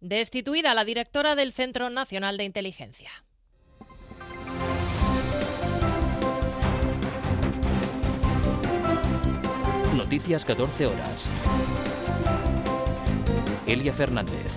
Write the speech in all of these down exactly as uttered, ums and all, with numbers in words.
Destituida la directora del Centro Nacional de Inteligencia. Noticias catorce horas. Elia Fernández.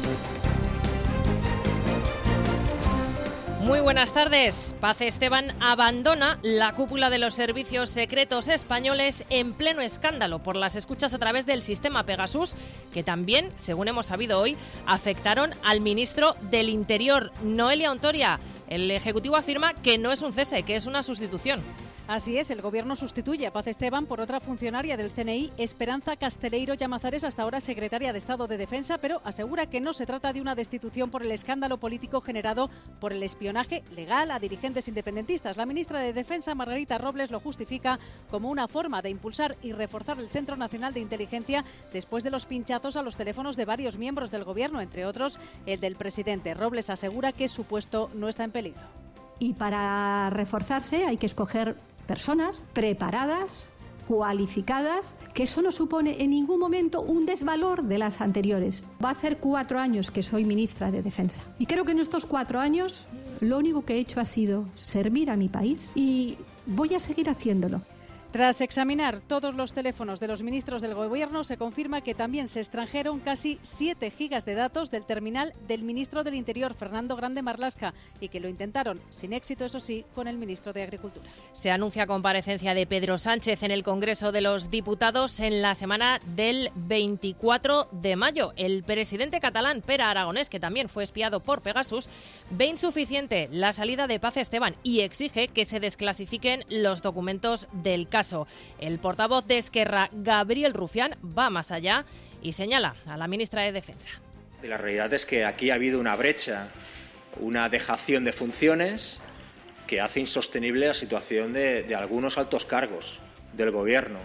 Muy buenas tardes. Paz Esteban abandona la cúpula de los servicios secretos españoles en pleno escándalo por las escuchas a través del sistema Pegasus, que también, según hemos sabido hoy, afectaron al ministro del Interior, Noelia Ontoria. El Ejecutivo afirma que no es un cese, que es una sustitución. Así es, el Gobierno sustituye a Paz Esteban por otra funcionaria del C N I, Esperanza Casteleiro Llamazares, hasta ahora secretaria de Estado de Defensa, pero asegura que no se trata de una destitución por el escándalo político generado por el espionaje legal a dirigentes independentistas. La ministra de Defensa, Margarita Robles, lo justifica como una forma de impulsar y reforzar el Centro Nacional de Inteligencia después de los pinchazos a los teléfonos de varios miembros del Gobierno, entre otros el del presidente. Robles asegura que su puesto no está en peligro. Y para reforzarse hay que escoger personas preparadas, cualificadas, que eso no supone en ningún momento un desvalor de las anteriores. Va a hacer cuatro años que soy ministra de Defensa y creo que en estos cuatro años lo único que he hecho ha sido servir a mi país y voy a seguir haciéndolo. Tras examinar todos los teléfonos de los ministros del Gobierno, se confirma que también se extrajeron casi siete gigas de datos del terminal del ministro del Interior, Fernando Grande Marlaska, y que lo intentaron, sin éxito eso sí, con el ministro de Agricultura. Se anuncia comparecencia de Pedro Sánchez en el Congreso de los Diputados en la semana del veinticuatro de mayo. El presidente catalán, Pere Aragonés, que también fue espiado por Pegasus, ve insuficiente la salida de Paz Esteban y exige que se desclasifiquen los documentos del caso. El portavoz de Esquerra, Gabriel Rufián, va más allá y señala a la ministra de Defensa. La realidad es que aquí ha habido una brecha, una dejación de funciones que hace insostenible la situación de, de algunos altos cargos del Gobierno.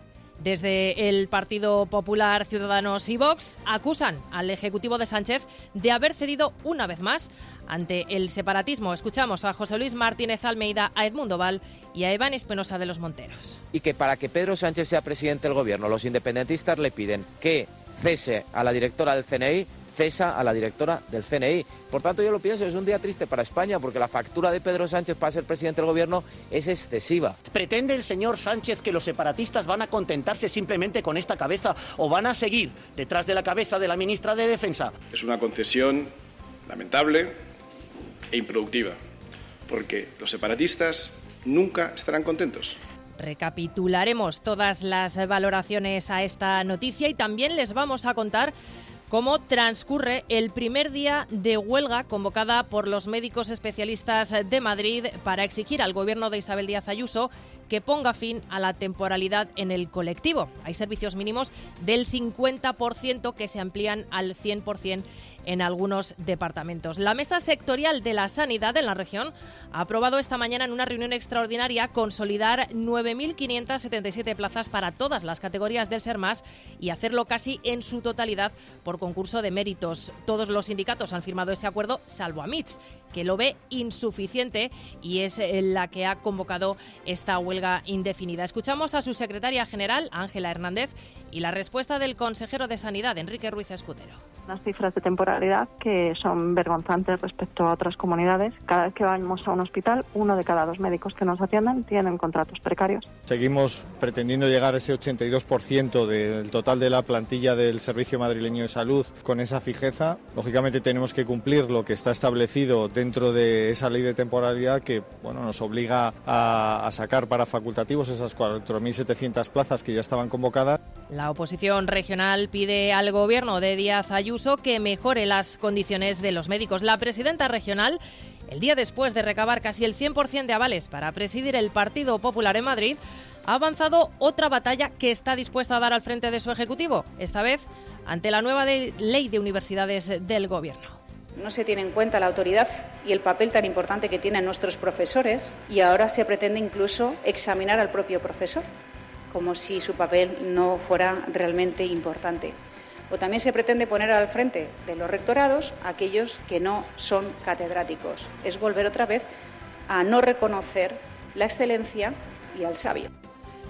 Desde el Partido Popular, Ciudadanos y Vox acusan al Ejecutivo de Sánchez de haber cedido una vez más ante el separatismo. Escuchamos a José Luis Martínez Almeida, a Edmundo Val y a Iván Espinosa de los Monteros. Y que para que Pedro Sánchez sea presidente del Gobierno, los independentistas le piden que cese a la directora del C N I, cesa a la directora del C N I. Por tanto, yo lo pienso, es un día triste para España porque la factura de Pedro Sánchez para ser presidente del Gobierno es excesiva. ¿Pretende el señor Sánchez que los separatistas van a contentarse simplemente con esta cabeza o van a seguir detrás de la cabeza de la ministra de Defensa? Es una concesión lamentable e improductiva, porque los separatistas nunca estarán contentos. Recapitularemos todas las valoraciones a esta noticia y también les vamos a contar cómo transcurre el primer día de huelga convocada por los médicos especialistas de Madrid para exigir al gobierno de Isabel Díaz Ayuso que ponga fin a la temporalidad en el colectivo. Hay servicios mínimos del cincuenta por ciento que se amplían al cien por ciento en algunos departamentos. La Mesa Sectorial de la Sanidad en la región ha aprobado esta mañana en una reunión extraordinaria consolidar nueve mil quinientas setenta y siete plazas para todas las categorías del SERMAS y hacerlo casi en su totalidad por concurso de méritos. Todos los sindicatos han firmado ese acuerdo, salvo AMITS, que lo ve insuficiente y es la que ha convocado esta huelga indefinida. Escuchamos a su secretaria general, Ángela Hernández, y la respuesta del consejero de Sanidad, Enrique Ruiz Escudero. Unas cifras de temporalidad que son vergonzantes respecto a otras comunidades. Cada vez que vamos a un hospital, uno de cada dos médicos que nos atienden tienen contratos precarios. Seguimos pretendiendo llegar a ese ochenta y dos por ciento del total de la plantilla del Servicio Madrileño de Salud con esa fijeza. Lógicamente tenemos que cumplir lo que está establecido dentro de esa ley de temporalidad que bueno, nos obliga a, a sacar para facultativos esas cuatro mil setecientas plazas que ya estaban convocadas. La oposición regional pide al gobierno de Díaz Ayuso que mejore las condiciones de los médicos. La presidenta regional, el día después de recabar casi el cien por ciento de avales para presidir el Partido Popular en Madrid, ha avanzado otra batalla que está dispuesta a dar al frente de su ejecutivo, esta vez ante la nueva de ley de universidades del gobierno. No se tiene en cuenta la autoridad y el papel tan importante que tienen nuestros profesores y ahora se pretende incluso examinar al propio profesor, como si su papel no fuera realmente importante. O también se pretende poner al frente de los rectorados a aquellos que no son catedráticos. Es volver otra vez a no reconocer la excelencia y al sabio.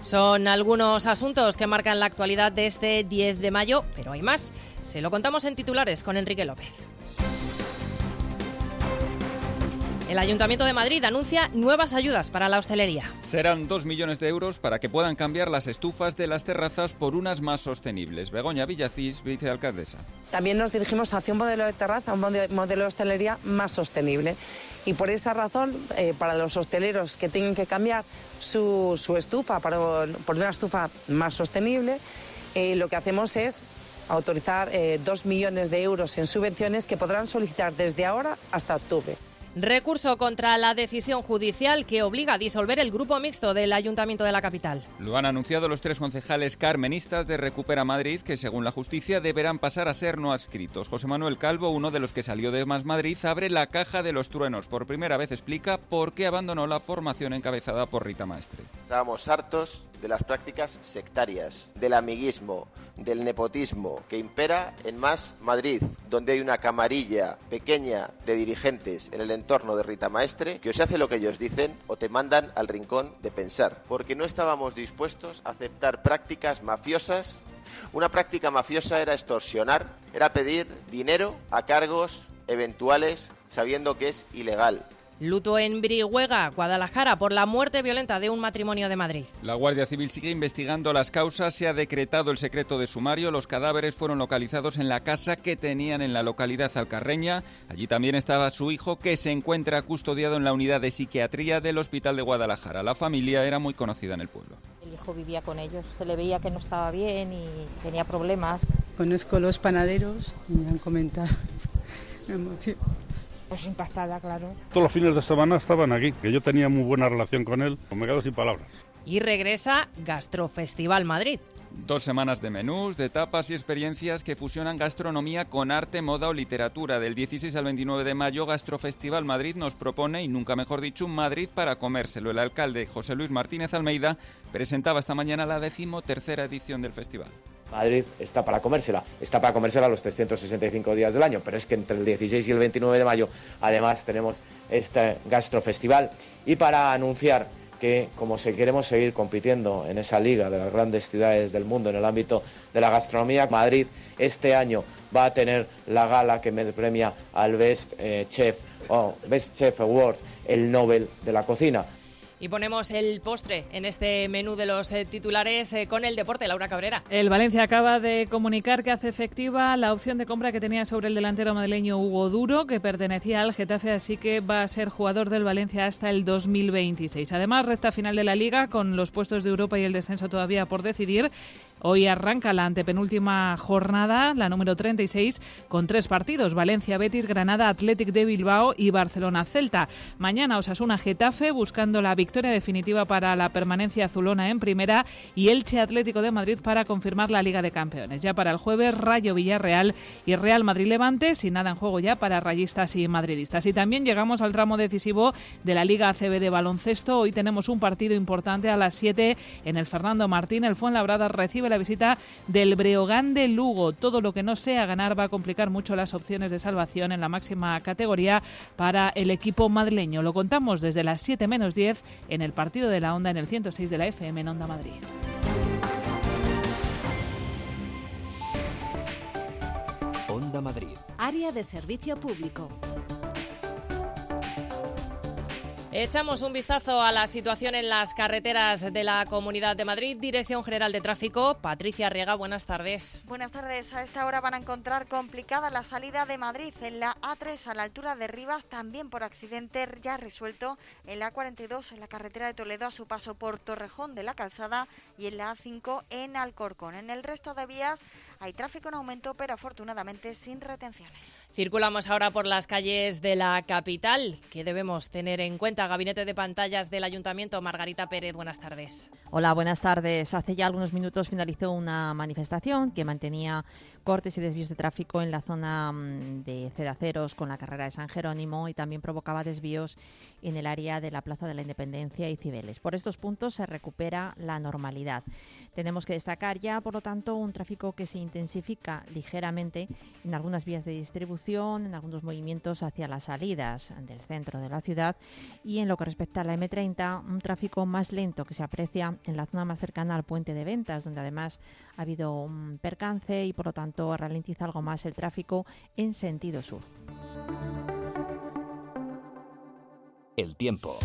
Son algunos asuntos que marcan la actualidad de este diez de mayo, pero hay más. Se lo contamos en titulares con Enrique López. El Ayuntamiento de Madrid anuncia nuevas ayudas para la hostelería. Serán dos millones de euros para que puedan cambiar las estufas de las terrazas por unas más sostenibles. Begoña Villacís, vicealcaldesa. También nos dirigimos hacia un modelo de terraza, un modelo de hostelería más sostenible. Y por esa razón, eh, para los hosteleros que tienen que cambiar su, su estufa para, por una estufa más sostenible, eh, lo que hacemos es autorizar eh, dos millones de euros en subvenciones que podrán solicitar desde ahora hasta octubre. Recurso contra la decisión judicial que obliga a disolver el grupo mixto del Ayuntamiento de la capital. Lo han anunciado los tres concejales carmenistas de Recupera Madrid, que según la justicia deberán pasar a ser no adscritos. José Manuel Calvo, uno de los que salió de Más Madrid, abre la caja de los truenos. Por primera vez explica por qué abandonó la formación encabezada por Rita Maestre. Estábamos hartos de las prácticas sectarias, del amiguismo, del nepotismo que impera en Más Madrid, donde hay una camarilla pequeña de dirigentes en el entorno de Rita Maestre que o se hace lo que ellos dicen o te mandan al rincón de pensar, porque no estábamos dispuestos a aceptar prácticas mafiosas. Una práctica mafiosa era extorsionar, era pedir dinero a cargos eventuales sabiendo que es ilegal. Luto en Brihuega, Guadalajara, por la muerte violenta de un matrimonio de Madrid. La Guardia Civil sigue investigando las causas, se ha decretado el secreto de sumario, los cadáveres fueron localizados en la casa que tenían en la localidad alcarreña. Allí también estaba su hijo, que se encuentra custodiado en la unidad de psiquiatría del Hospital de Guadalajara. La familia era muy conocida en el pueblo. El hijo vivía con ellos, se le veía que no estaba bien y tenía problemas. Conozco los panaderos y me han comentado. Me emociono. Pues impactada, claro. Todos los fines de semana estaban aquí, que yo tenía muy buena relación con él, pues me quedo sin palabras. Y regresa Gastrofestival Madrid. Dos semanas de menús, de tapas y experiencias que fusionan gastronomía con arte, moda o literatura. Del dieciséis al veintinueve de mayo, Gastrofestival Madrid nos propone, y nunca mejor dicho, un Madrid para comérselo. El alcalde José Luis Martínez Almeida presentaba esta mañana la decimotercera edición del festival. Madrid está para comérsela, está para comérsela los trescientos sesenta y cinco días del año, pero es que entre el dieciséis y el veintinueve de mayo además tenemos este gastrofestival, y para anunciar que como se queremos seguir compitiendo en esa liga de las grandes ciudades del mundo en el ámbito de la gastronomía, Madrid este año va a tener la gala que me premia al Best eh, Chef o Best Chef Award, el Nobel de la cocina. Y ponemos el postre en este menú de los eh, titulares eh, con el deporte. Laura Cabrera. El Valencia acaba de comunicar que hace efectiva la opción de compra que tenía sobre el delantero madrileño Hugo Duro, que pertenecía al Getafe, así que va a ser jugador del Valencia hasta el dos mil veintiséis. Además, recta final de la Liga, con los puestos de Europa y el descenso todavía por decidir. Hoy arranca la antepenúltima jornada, la número treinta y seis, con tres partidos: Valencia, Betis, Granada, Athletic de Bilbao y Barcelona, Celta. Mañana Osasuna, Getafe, buscando la victoria definitiva para la permanencia azulona en primera, y Elche, Atlético de Madrid para confirmar la Liga de Campeones. Ya para el jueves, Rayo, Villarreal y Real Madrid-Levante, sin nada en juego ya para rayistas y madridistas. Y también llegamos al tramo decisivo de la Liga A C B de baloncesto. Hoy tenemos un partido importante a las siete en el Fernando Martín. El Fuenlabrada recibe la visita del Breogán de Lugo. Todo lo que no sea ganar va a complicar mucho las opciones de salvación en la máxima categoría para el equipo madrileño. Lo contamos desde las siete menos diez en el partido de la Onda en el ciento seis de la F M en Onda Madrid. Onda Madrid. Área de servicio público. Echamos un vistazo a la situación en las carreteras de la Comunidad de Madrid. Dirección General de Tráfico, Patricia Arriaga, buenas tardes. Buenas tardes. A esta hora van a encontrar complicada la salida de Madrid en la A tres a la altura de Rivas, también por accidente ya resuelto en la A cuarenta y dos en la carretera de Toledo a su paso por Torrejón de la Calzada y en la A cinco en Alcorcón. En el resto de vías hay tráfico en aumento, pero afortunadamente sin retenciones. Circulamos ahora por las calles de la capital. ¿Qué debemos tener en cuenta? Gabinete de Pantallas del Ayuntamiento, Margarita Pérez, buenas tardes. Hola, buenas tardes. Hace ya algunos minutos finalizó una manifestación que mantenía cortes y desvíos de tráfico en la zona de Cedaceros con la carrera de San Jerónimo, y también provocaba desvíos en el área de la Plaza de la Independencia y Cibeles. Por estos puntos se recupera la normalidad. Tenemos que destacar ya, por lo tanto, un tráfico que se intensifica ligeramente en algunas vías de distribución, en algunos movimientos hacia las salidas del centro de la ciudad, y en lo que respecta a la eme treinta, un tráfico más lento que se aprecia en la zona más cercana al puente de Ventas, donde además ha habido un percance y por lo tanto ralentiza algo más el tráfico en sentido sur. El tiempo.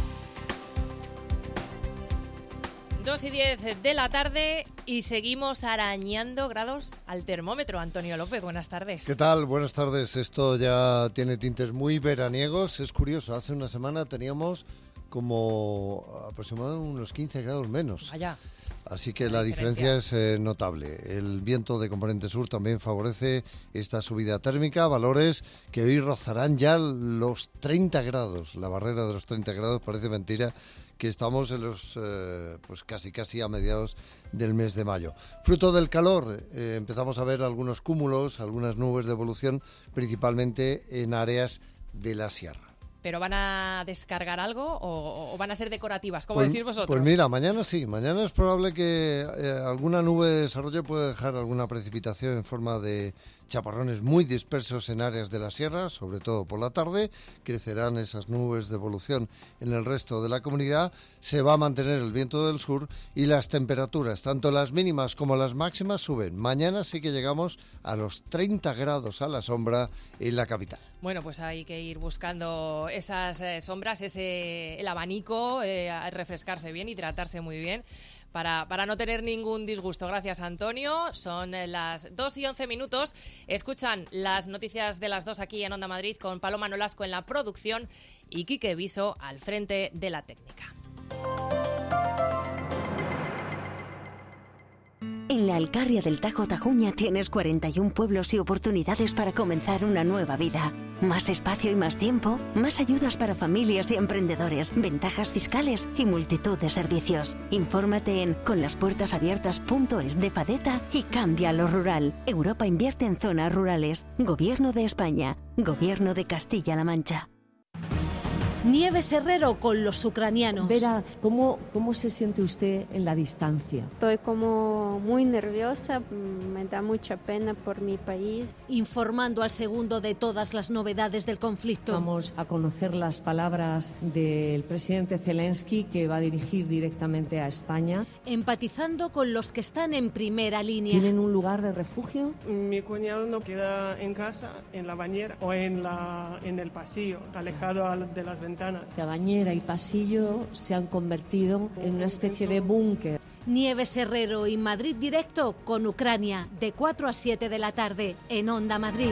dos y diez de la tarde y seguimos arañando grados al termómetro. Antonio López, buenas tardes. ¿Qué tal? Buenas tardes. Esto ya tiene tintes muy veraniegos. Es curioso, hace una semana teníamos como aproximadamente unos quince grados menos. Vaya. Así que la diferencia es eh, notable. El viento de componente sur también favorece esta subida térmica, valores que hoy rozarán ya los treinta grados. La barrera de los treinta grados, parece mentira que estamos en los eh, pues casi casi a mediados del mes de mayo. Fruto del calor, eh, empezamos a ver algunos cúmulos, algunas nubes de evolución, principalmente en áreas de la sierra. ¿Pero van a descargar algo o, o van a ser decorativas, como pues, decís vosotros? Pues mira, mañana sí. Mañana es probable que eh, alguna nube de desarrollo pueda dejar alguna precipitación en forma de chaparrones muy dispersos en áreas de la sierra, sobre todo por la tarde. Crecerán esas nubes de evolución en el resto de la comunidad. Se va a mantener el viento del sur y las temperaturas, tanto las mínimas como las máximas, suben. Mañana sí que llegamos a los treinta grados a la sombra en la capital. Bueno, pues hay que ir buscando esas eh, sombras, ese el abanico, eh, a refrescarse bien, hidratarse muy bien, para, para no tener ningún disgusto. Gracias, Antonio. Son eh, las dos y once minutos. Escuchan las noticias de las dos aquí en Onda Madrid con Paloma Nolasco en la producción y Quique Viso al frente de la técnica. En la Alcarria del Tajo Tajuña tienes cuarenta y un pueblos y oportunidades para comenzar una nueva vida. Más espacio y más tiempo, más ayudas para familias y emprendedores, ventajas fiscales y multitud de servicios. Infórmate en conlaspuertasabiertas punto es de Fadeta y cambia lo rural. Europa invierte en zonas rurales. Gobierno de España. Gobierno de Castilla-La Mancha. Nieves Herrero con los ucranianos. Vera, ¿cómo, ¿cómo se siente usted en la distancia? Estoy como muy nerviosa, me da mucha pena por mi país. Informando al segundo de todas las novedades del conflicto. Vamos a conocer las palabras del presidente Zelensky, que va a dirigir directamente a España. Empatizando con los que están en primera línea. ¿Tienen un lugar de refugio? Mi cuñado no queda en casa, en la bañera o en, la, en el pasillo, alejado de las ventanas. La bañera y pasillo se han convertido en una especie de búnker. Nieves Herrero y Madrid Directo con Ucrania, de cuatro a siete de la tarde en Onda Madrid.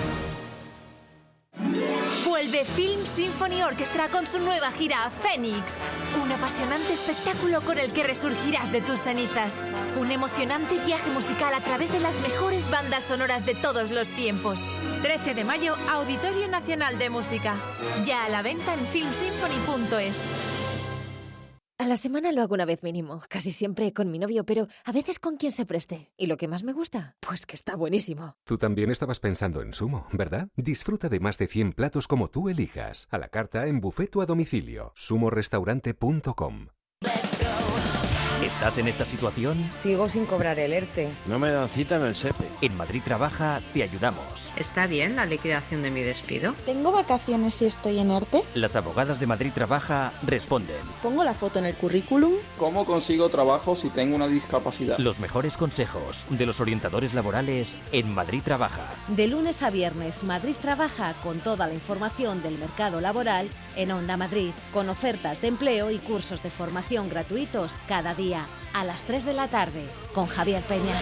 Vuelve Film Symphony Orchestra con su nueva gira Fénix. Un apasionante espectáculo con el que resurgirás de tus cenizas. Un emocionante viaje musical a través de las mejores bandas sonoras de todos los tiempos. trece de mayo, Auditorio Nacional de Música. Ya a la venta en film symphony punto es. A la semana lo hago una vez mínimo, casi siempre con mi novio, pero a veces con quien se preste. ¿Y lo que más me gusta? Pues que está buenísimo. Tú también estabas pensando en Sumo, ¿verdad? Disfruta de más de cien platos como tú elijas. A la carta, en buffet o a domicilio. sumo restaurante punto com. ¿Estás en esta situación? Sigo sin cobrar el ERTE. No me dan cita en el SEPE. En Madrid Trabaja te ayudamos. ¿Está bien la liquidación de mi despido? ¿Tengo vacaciones si estoy en ERTE? Las abogadas de Madrid Trabaja responden. ¿Pongo la foto en el currículum? ¿Cómo consigo trabajo si tengo una discapacidad? Los mejores consejos de los orientadores laborales en Madrid Trabaja. De lunes a viernes, Madrid Trabaja con toda la información del mercado laboral en Onda Madrid, con ofertas de empleo y cursos de formación gratuitos cada día. A las tres de la tarde, con Javier Peña.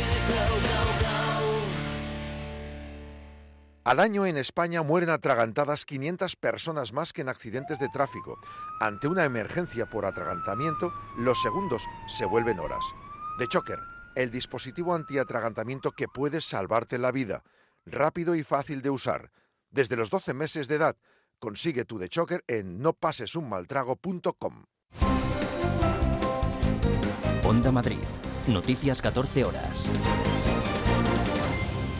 Al año en España mueren atragantadas quinientas personas más que en accidentes de tráfico. Ante una emergencia por atragantamiento, los segundos se vuelven horas. The Choker, el dispositivo antiatragantamiento que puede salvarte la vida. Rápido y fácil de usar. Desde los doce meses de edad, consigue tu The Choker en no pases un mal trago punto com. Onda Madrid. Noticias catorce horas.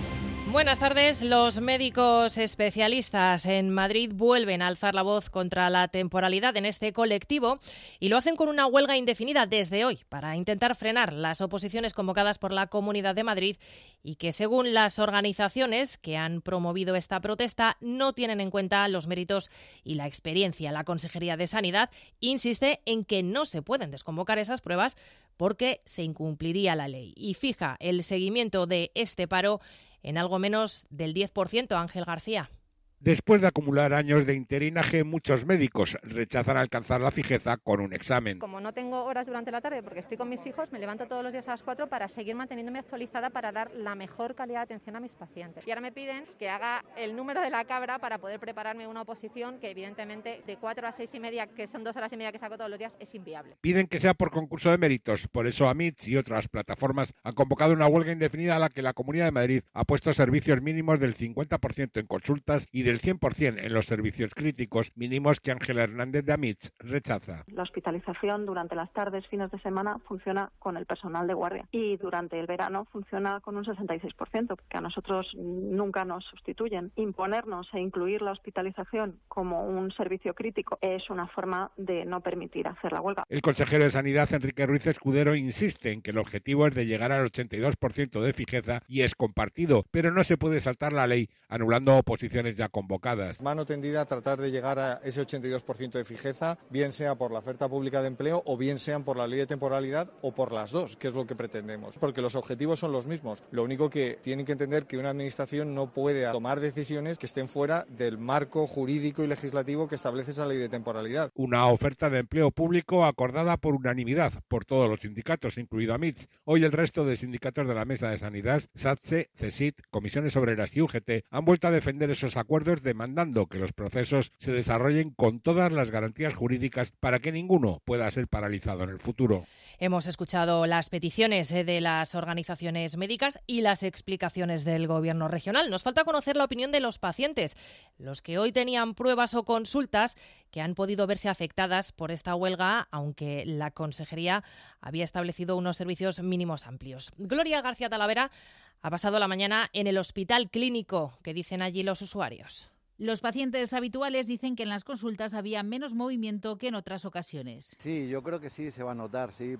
Buenas tardes. Los médicos especialistas en Madrid vuelven a alzar la voz contra la temporalidad en este colectivo y lo hacen con una huelga indefinida desde hoy para intentar frenar las oposiciones convocadas por la Comunidad de Madrid y que, según las organizaciones que han promovido esta protesta, no tienen en cuenta los méritos y la experiencia. La Consejería de Sanidad insiste en que no se pueden desconvocar esas pruebas porque se incumpliría la ley y fija el seguimiento de este paro en algo menos del diez por ciento. Ángel García. Después de acumular años de interinaje, muchos médicos rechazan alcanzar la fijeza con un examen. Como no tengo horas durante la tarde porque estoy con mis hijos, me levanto todos los días a las cuatro para seguir manteniéndome actualizada para dar la mejor calidad de atención a mis pacientes. Y ahora me piden que haga el número de la cabra para poder prepararme una oposición que evidentemente de cuatro a seis y media, que son dos horas y media que saco todos los días, es inviable. Piden que sea por concurso de méritos. Por eso AMITS y otras plataformas han convocado una huelga indefinida a la que la Comunidad de Madrid ha puesto servicios mínimos del cincuenta por ciento en consultas y del cien por ciento en los servicios críticos, mínimos que Ángela Hernández de AMITS rechaza. La hospitalización durante las tardes, fines de semana, funciona con el personal de guardia y durante el verano funciona con un sesenta y seis por ciento, porque a nosotros nunca nos sustituyen. Imponernos e incluir la hospitalización como un servicio crítico es una forma de no permitir hacer la huelga. El consejero de Sanidad, Enrique Ruiz Escudero, insiste en que el objetivo es de llegar al ochenta y dos por ciento de fijeza y es compartido, pero no se puede saltar la ley anulando oposiciones ya convocadas. Mano tendida a tratar de llegar a ese ochenta y dos por ciento de fijeza, bien sea por la oferta pública de empleo o bien sean por la ley de temporalidad o por las dos, que es lo que pretendemos. Porque los objetivos son los mismos. Lo único que tienen que entender que una administración no puede tomar decisiones que estén fuera del marco jurídico y legislativo que establece esa ley de temporalidad. Una oferta de empleo público acordada por unanimidad por todos los sindicatos, incluido AMITS. Hoy el resto de sindicatos de la Mesa de Sanidad, SATSE, CESIT, Comisiones Obreras y U G T, han vuelto a defender esos acuerdos demandando que los procesos se desarrollen con todas las garantías jurídicas para que ninguno pueda ser paralizado en el futuro. Hemos escuchado las peticiones de las organizaciones médicas y las explicaciones del Gobierno regional. Nos falta conocer la opinión de los pacientes, los que hoy tenían pruebas o consultas que han podido verse afectadas por esta huelga, aunque la Consejería había establecido unos servicios mínimos amplios. Gloria García Talavera ha pasado la mañana en el Hospital Clínico. ¿Qué dicen allí los usuarios? Los pacientes habituales dicen que en las consultas había menos movimiento que en otras ocasiones. Sí, yo creo que sí se va a notar, sí,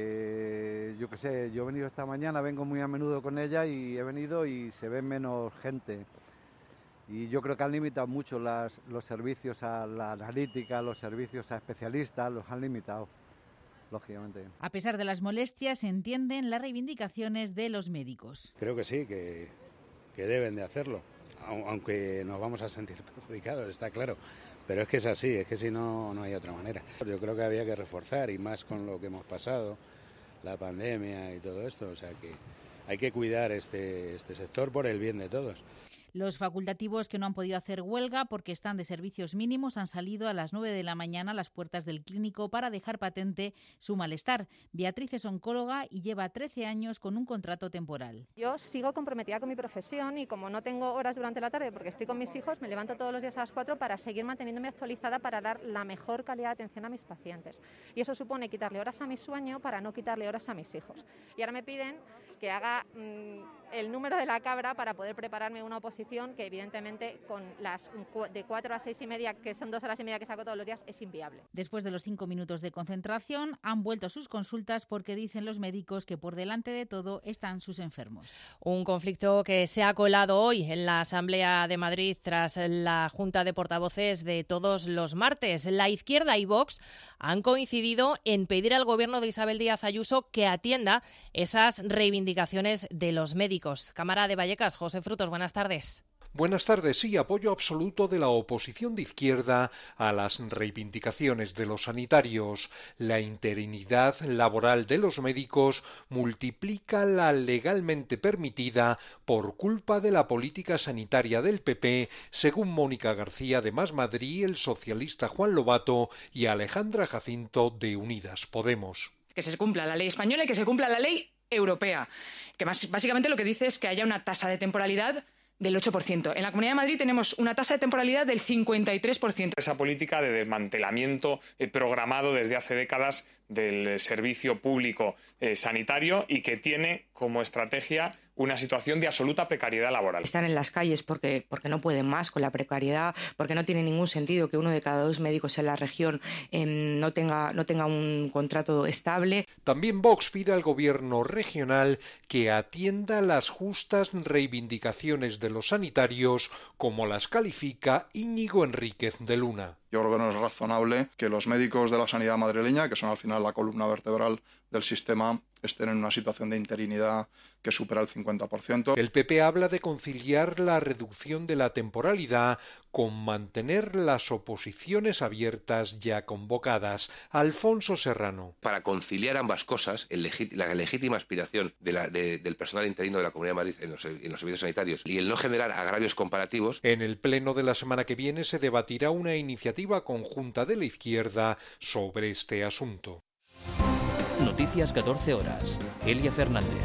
porque yo qué sé, yo he venido esta mañana, vengo muy a menudo con ella y he venido y se ve menos gente. Y yo creo que han limitado mucho las, los servicios a la analítica, los servicios a especialistas, los han limitado, lógicamente. A pesar de las molestias, se entienden las reivindicaciones de los médicos. Creo que sí, que, que deben de hacerlo. Aunque nos vamos a sentir perjudicados, está claro, pero es que es así, es que si no, no hay otra manera. Yo creo que había que reforzar, y más con lo que hemos pasado, la pandemia y todo esto, o sea que hay que cuidar este, este sector por el bien de todos. Los facultativos que no han podido hacer huelga porque están de servicios mínimos han salido a las nueve de la mañana a las puertas del clínico para dejar patente su malestar. Beatriz es oncóloga y lleva trece años con un contrato temporal. Yo sigo comprometida con mi profesión y como no tengo horas durante la tarde porque estoy con mis hijos, me levanto todos los días a las cuatro para seguir manteniéndome actualizada para dar la mejor calidad de atención a mis pacientes. Y eso supone quitarle horas a mi sueño para no quitarle horas a mis hijos. Y ahora me piden que haga mmm, el número de la cabra para poder prepararme una oposición que evidentemente con las de cuatro a seis y media, que son dos horas y media que saco todos los días, es inviable. Después de los cinco minutos de concentración, han vuelto a sus consultas porque dicen los médicos que por delante de todo están sus enfermos. Un conflicto que se ha colado hoy en la Asamblea de Madrid tras la Junta de Portavoces de todos los martes. La izquierda y Vox han coincidido en pedir al gobierno de Isabel Díaz Ayuso que atienda esas reivindicaciones de los médicos. Cámara de Vallecas, José Frutos, buenas tardes. Buenas tardes. Sí, apoyo absoluto de la oposición de izquierda a las reivindicaciones de los sanitarios. La interinidad laboral de los médicos multiplica la legalmente permitida por culpa de la política sanitaria del P P, según Mónica García de Más Madrid, el socialista Juan Lobato y Alejandra Jacinto de Unidas Podemos. Que se cumpla la ley española y que se cumpla la ley europea, que más, básicamente lo que dice es que haya una tasa de temporalidad del ocho por ciento. En la Comunidad de Madrid tenemos una tasa de temporalidad del cincuenta y tres por ciento. Esa política de desmantelamiento eh, programado desde hace décadas del servicio público eh, sanitario y que tiene como estrategia una situación de absoluta precariedad laboral. Están en las calles porque, porque no pueden más con la precariedad, porque no tiene ningún sentido que uno de cada dos médicos en la región eh, no tenga, no tenga un contrato estable. También Vox pide al gobierno regional que atienda las justas reivindicaciones de los sanitarios, como las califica Íñigo Enríquez de Luna. Yo creo que no es razonable que los médicos de la sanidad madrileña, que son al final la columna vertebral del sistema, estén en una situación de interinidad que supera el cincuenta por ciento. El P P habla de conciliar la reducción de la temporalidad con mantener las oposiciones abiertas ya convocadas. Alfonso Serrano. Para conciliar ambas cosas, el legit- la legítima aspiración de la, de, del personal interino de la Comunidad de Madrid en los, en los servicios sanitarios y el no generar agravios comparativos. En el pleno de la semana que viene se debatirá una iniciativa conjunta de la izquierda sobre este asunto. Noticias catorce horas. Elia Fernández.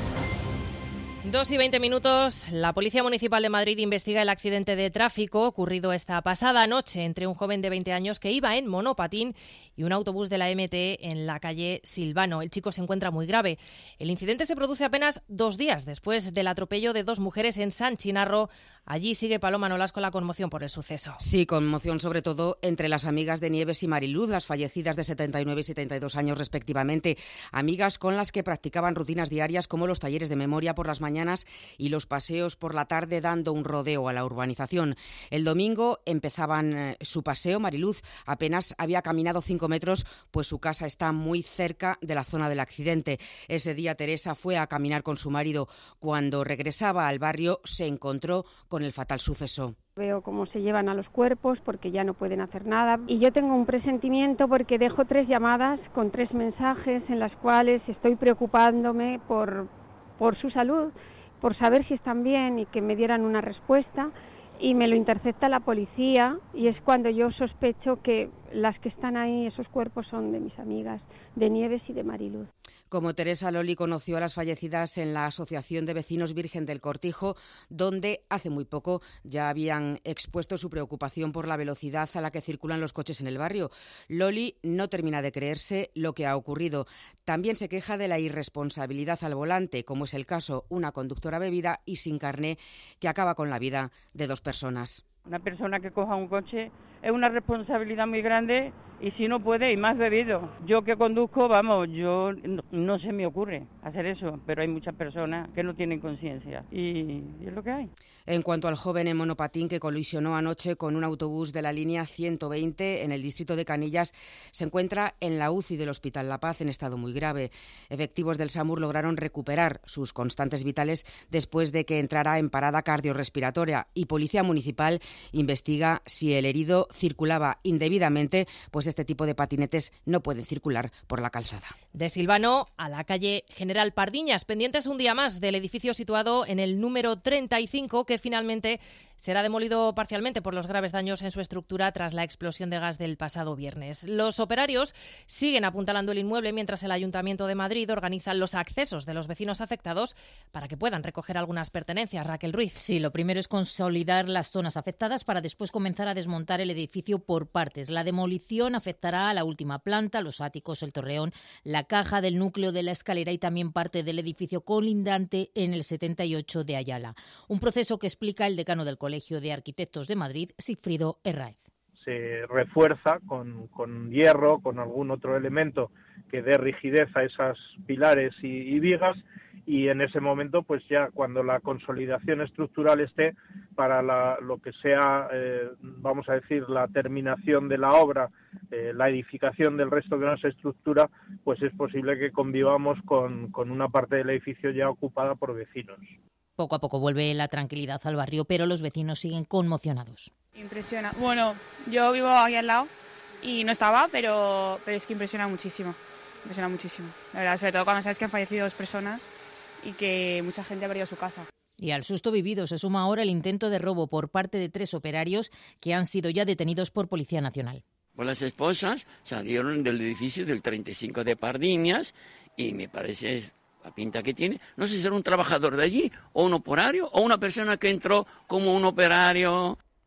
Dos y veinte minutos. La Policía Municipal de Madrid investiga el accidente de tráfico ocurrido esta pasada noche entre un joven de veinte años que iba en monopatín y un autobús de la M T en la calle Silvano. El chico se encuentra muy grave. El incidente se produce apenas dos días después del atropello de dos mujeres en San Chinarro. Allí sigue Paloma Nolasco la conmoción por el suceso. Sí, conmoción sobre todo entre las amigas de Nieves y Mariluz, las fallecidas de setenta y nueve y setenta y dos años respectivamente. Amigas con las que practicaban rutinas diarias como los talleres de memoria por las mañanas y los paseos por la tarde dando un rodeo a la urbanización. El domingo empezaban eh, su paseo. Mariluz apenas había caminado cinco metros, pues su casa está muy cerca de la zona del accidente. Ese día Teresa fue a caminar con su marido. Cuando regresaba al barrio se encontró con el fatal suceso. Veo cómo se llevan a los cuerpos porque ya no pueden hacer nada y yo tengo un presentimiento porque dejo tres llamadas con tres mensajes en las cuales estoy preocupándome por, por su salud, por saber si están bien y que me dieran una respuesta, y me lo intercepta la policía y es cuando yo sospecho que las que están ahí, esos cuerpos, son de mis amigas, de Nieves y de Mariluz. Como Teresa, Loli conoció a las fallecidas en la Asociación de Vecinos Virgen del Cortijo, donde hace muy poco ya habían expuesto su preocupación por la velocidad a la que circulan los coches en el barrio. Loli no termina de creerse lo que ha ocurrido. También se queja de la irresponsabilidad al volante, como es el caso una conductora bebida y sin carné que acaba con la vida de dos personas. Una persona que coja un coche es una responsabilidad muy grande y si no puede, y más bebido. Yo que conduzco, vamos, yo no, no se me ocurre hacer eso, pero hay muchas personas que no tienen conciencia y, y es lo que hay. En cuanto al joven en monopatín que colisionó anoche con un autobús de la línea ciento veinte en el distrito de Canillas, se encuentra en la U C I del Hospital La Paz en estado muy grave. Efectivos del SAMUR lograron recuperar sus constantes vitales después de que entrara en parada cardiorrespiratoria y Policía Municipal investiga si el herido circulaba indebidamente, pues este tipo de patinetes no pueden circular por la calzada. De Silvano a la calle General Pardiñas, pendientes un día más del edificio situado en el número treinta y cinco, que finalmente será demolido parcialmente por los graves daños en su estructura tras la explosión de gas del pasado viernes. Los operarios siguen apuntalando el inmueble mientras el Ayuntamiento de Madrid organiza los accesos de los vecinos afectados para que puedan recoger algunas pertenencias. Raquel Ruiz. Sí, lo primero es consolidar las zonas afectadas para después comenzar a desmontar el edificio por partes. La demolición afectará a la última planta, los áticos, el torreón, la caja del núcleo de la escalera y también parte del edificio colindante en el setenta y ocho de Ayala. Un proceso que explica el decano del Colegio de Arquitectos de Madrid, Sigfrido Herráez. Se refuerza con, con hierro, con algún otro elemento que dé rigidez a esas pilares y, y vigas, y en ese momento, pues ya cuando la consolidación estructural esté para la, lo que sea, eh, vamos a decir, la terminación de la obra, eh, la edificación del resto de nuestra estructura, pues es posible que convivamos con, con una parte del edificio ya ocupada por vecinos. Poco a poco vuelve la tranquilidad al barrio, pero los vecinos siguen conmocionados. Impresiona. Bueno, yo vivo aquí al lado y no estaba, pero, pero es que impresiona muchísimo. Impresiona muchísimo. La verdad, sobre todo cuando sabes que han fallecido dos personas y que mucha gente ha perdido su casa. Y al susto vivido se suma ahora el intento de robo por parte de tres operarios que han sido ya detenidos por Policía Nacional. Pues las esposas salieron del edificio del treinta y cinco de Pardiñas y me parece la pinta que tiene. No sé si era un trabajador de allí o un operario o una persona que entró como un operario.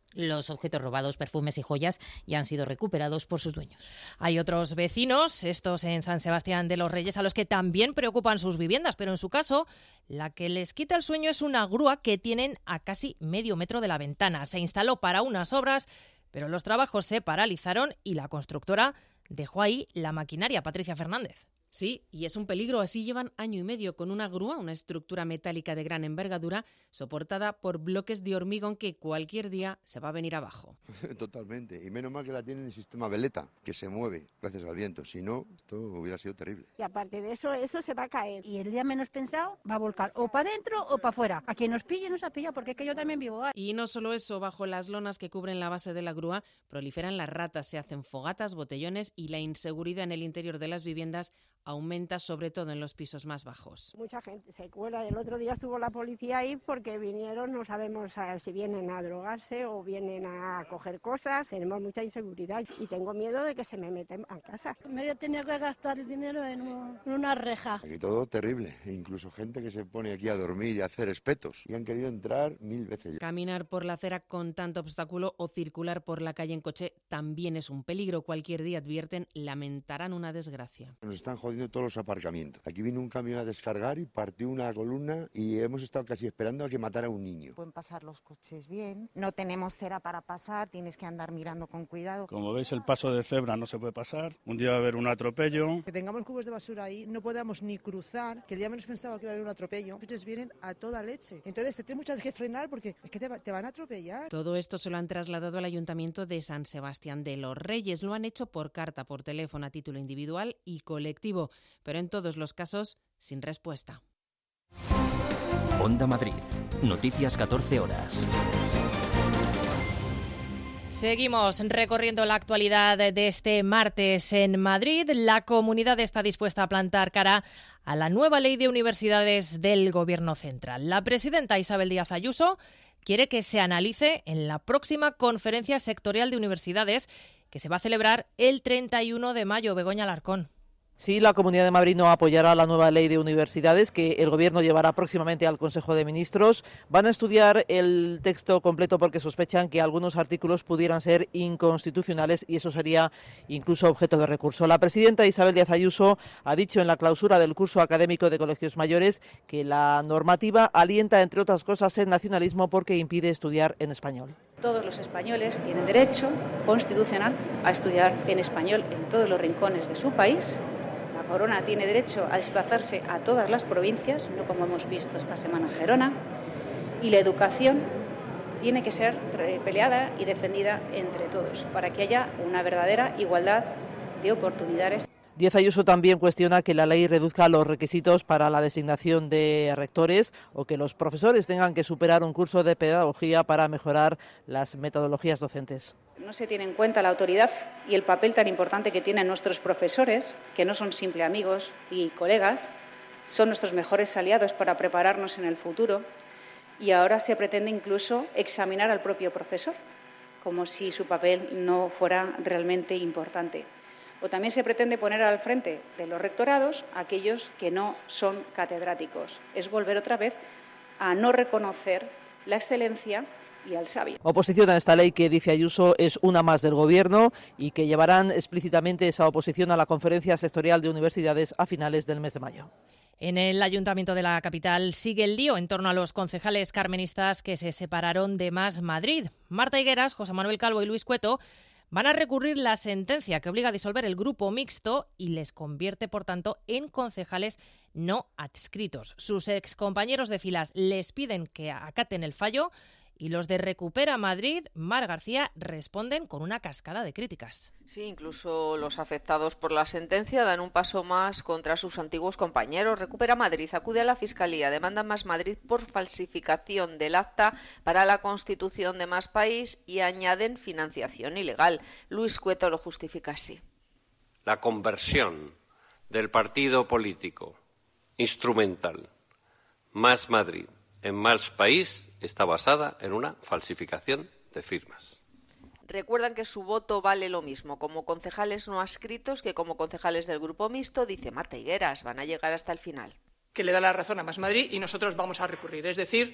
Los objetos robados, perfumes y joyas, ya han sido recuperados por sus dueños. Hay otros vecinos, estos en San Sebastián de los Reyes, a los que también preocupan sus viviendas, pero en su caso, la que les quita el sueño es una grúa que tienen a casi medio metro de la ventana. Se instaló para unas obras, pero los trabajos se paralizaron y la constructora dejó ahí la maquinaria. Patricia Fernández. Sí, y es un peligro. Así llevan año y medio con una grúa, una estructura metálica de gran envergadura, soportada por bloques de hormigón que cualquier día se va a venir abajo. Totalmente. Y menos mal que la tienen en sistema veleta, que se mueve gracias al viento. Si no, esto hubiera sido terrible. Y aparte de eso, eso se va a caer. Y el día menos pensado va a volcar o para adentro o para afuera. A quien nos pille nos ha pillado, porque es que yo también vivo ahí. Y no solo eso, bajo las lonas que cubren la base de la grúa proliferan las ratas, se hacen fogatas, botellones y la inseguridad en el interior de las viviendas aumenta, sobre todo en los pisos más bajos. Mucha gente se cuela. El otro día estuvo la policía ahí porque vinieron, no sabemos si vienen a drogarse o vienen a coger cosas. Tenemos mucha inseguridad y tengo miedo de que se me metan a casa. Me he tenido que gastar el dinero en, un, en una reja. Aquí todo terrible, e incluso gente que se pone aquí a dormir y a hacer espetos y han querido entrar mil veces. Caminar por la acera con tanto obstáculo o circular por la calle en coche también es un peligro. Cualquier día, advierten, lamentarán una desgracia. Nos están jodiendo todos los aparcamientos. Aquí vino un camión a descargar y partió una columna y hemos estado casi esperando a que matara a un niño. Pueden pasar los coches bien, no tenemos cera para pasar, tienes que andar mirando con cuidado. Como veis, el paso de cebra no se puede pasar, un día va a haber un atropello. Que tengamos cubos de basura ahí, no podamos ni cruzar, que el día menos pensaba que iba a haber un atropello, entonces vienen a toda leche. Entonces te tienes muchas veces que frenar porque es que te, va, te van a atropellar. Todo esto se lo han trasladado al Ayuntamiento de San Sebastián de los Reyes. Lo han hecho por carta, por teléfono, a título individual y colectivo, pero en todos los casos sin respuesta. Onda Madrid. Noticias catorce horas. Seguimos recorriendo la actualidad de este martes en Madrid. La comunidad está dispuesta a plantar cara a la nueva ley de universidades del Gobierno central. La presidenta Isabel Díaz Ayuso quiere que se analice en la próxima conferencia sectorial de universidades que se va a celebrar el treinta y uno de mayo. Begoña Alarcón. Sí, la Comunidad de Madrid no apoyará la nueva ley de universidades que el Gobierno llevará próximamente al Consejo de Ministros. Van a estudiar el texto completo porque sospechan que algunos artículos pudieran ser inconstitucionales y eso sería incluso objeto de recurso. La presidenta Isabel Díaz Ayuso ha dicho en la clausura del curso académico de colegios mayores que la normativa alienta, entre otras cosas, el nacionalismo porque impide estudiar en español. Todos los españoles tienen derecho constitucional a estudiar en español en todos los rincones de su país. La Corona tiene derecho a desplazarse a todas las provincias, no como hemos visto esta semana en Gerona, y la educación tiene que ser peleada y defendida entre todos para que haya una verdadera igualdad de oportunidades. Díaz Ayuso también cuestiona que la ley reduzca los requisitos para la designación de rectores o que los profesores tengan que superar un curso de pedagogía para mejorar las metodologías docentes. No se tiene en cuenta la autoridad y el papel tan importante que tienen nuestros profesores, que no son simples amigos y colegas, son nuestros mejores aliados para prepararnos en el futuro, y ahora se pretende incluso examinar al propio profesor, como si su papel no fuera realmente importante. O también se pretende poner al frente de los rectorados a aquellos que no son catedráticos. Es volver otra vez a no reconocer la excelencia y al sabio. Oposición a esta ley que, dice Ayuso, es una más del Gobierno y que llevarán explícitamente esa oposición a la Conferencia Sectorial de Universidades a finales del mes de mayo. En el Ayuntamiento de la capital sigue el lío en torno a los concejales carmenistas que se separaron de Más Madrid. Marta Higueras, José Manuel Calvo y Luis Cueto van a recurrir la sentencia que obliga a disolver el grupo mixto y les convierte, por tanto, en concejales no adscritos. Sus excompañeros de filas les piden que acaten el fallo y los de Recupera Madrid, Mar García, responden con una cascada de críticas. Sí, incluso los afectados por la sentencia dan un paso más contra sus antiguos compañeros. Recupera Madrid acude a la Fiscalía, demanda Más Madrid por falsificación del acta para la constitución de Más País y añaden financiación ilegal. Luis Cueto lo justifica así. La conversión del partido político instrumental Más Madrid en Más País está basada en una falsificación de firmas. Recuerdan que su voto vale lo mismo como concejales no adscritos que como concejales del grupo mixto, dice Marta Higueras. Van a llegar hasta el final. que le da la razón a Más Madrid y nosotros vamos a recurrir. Es decir,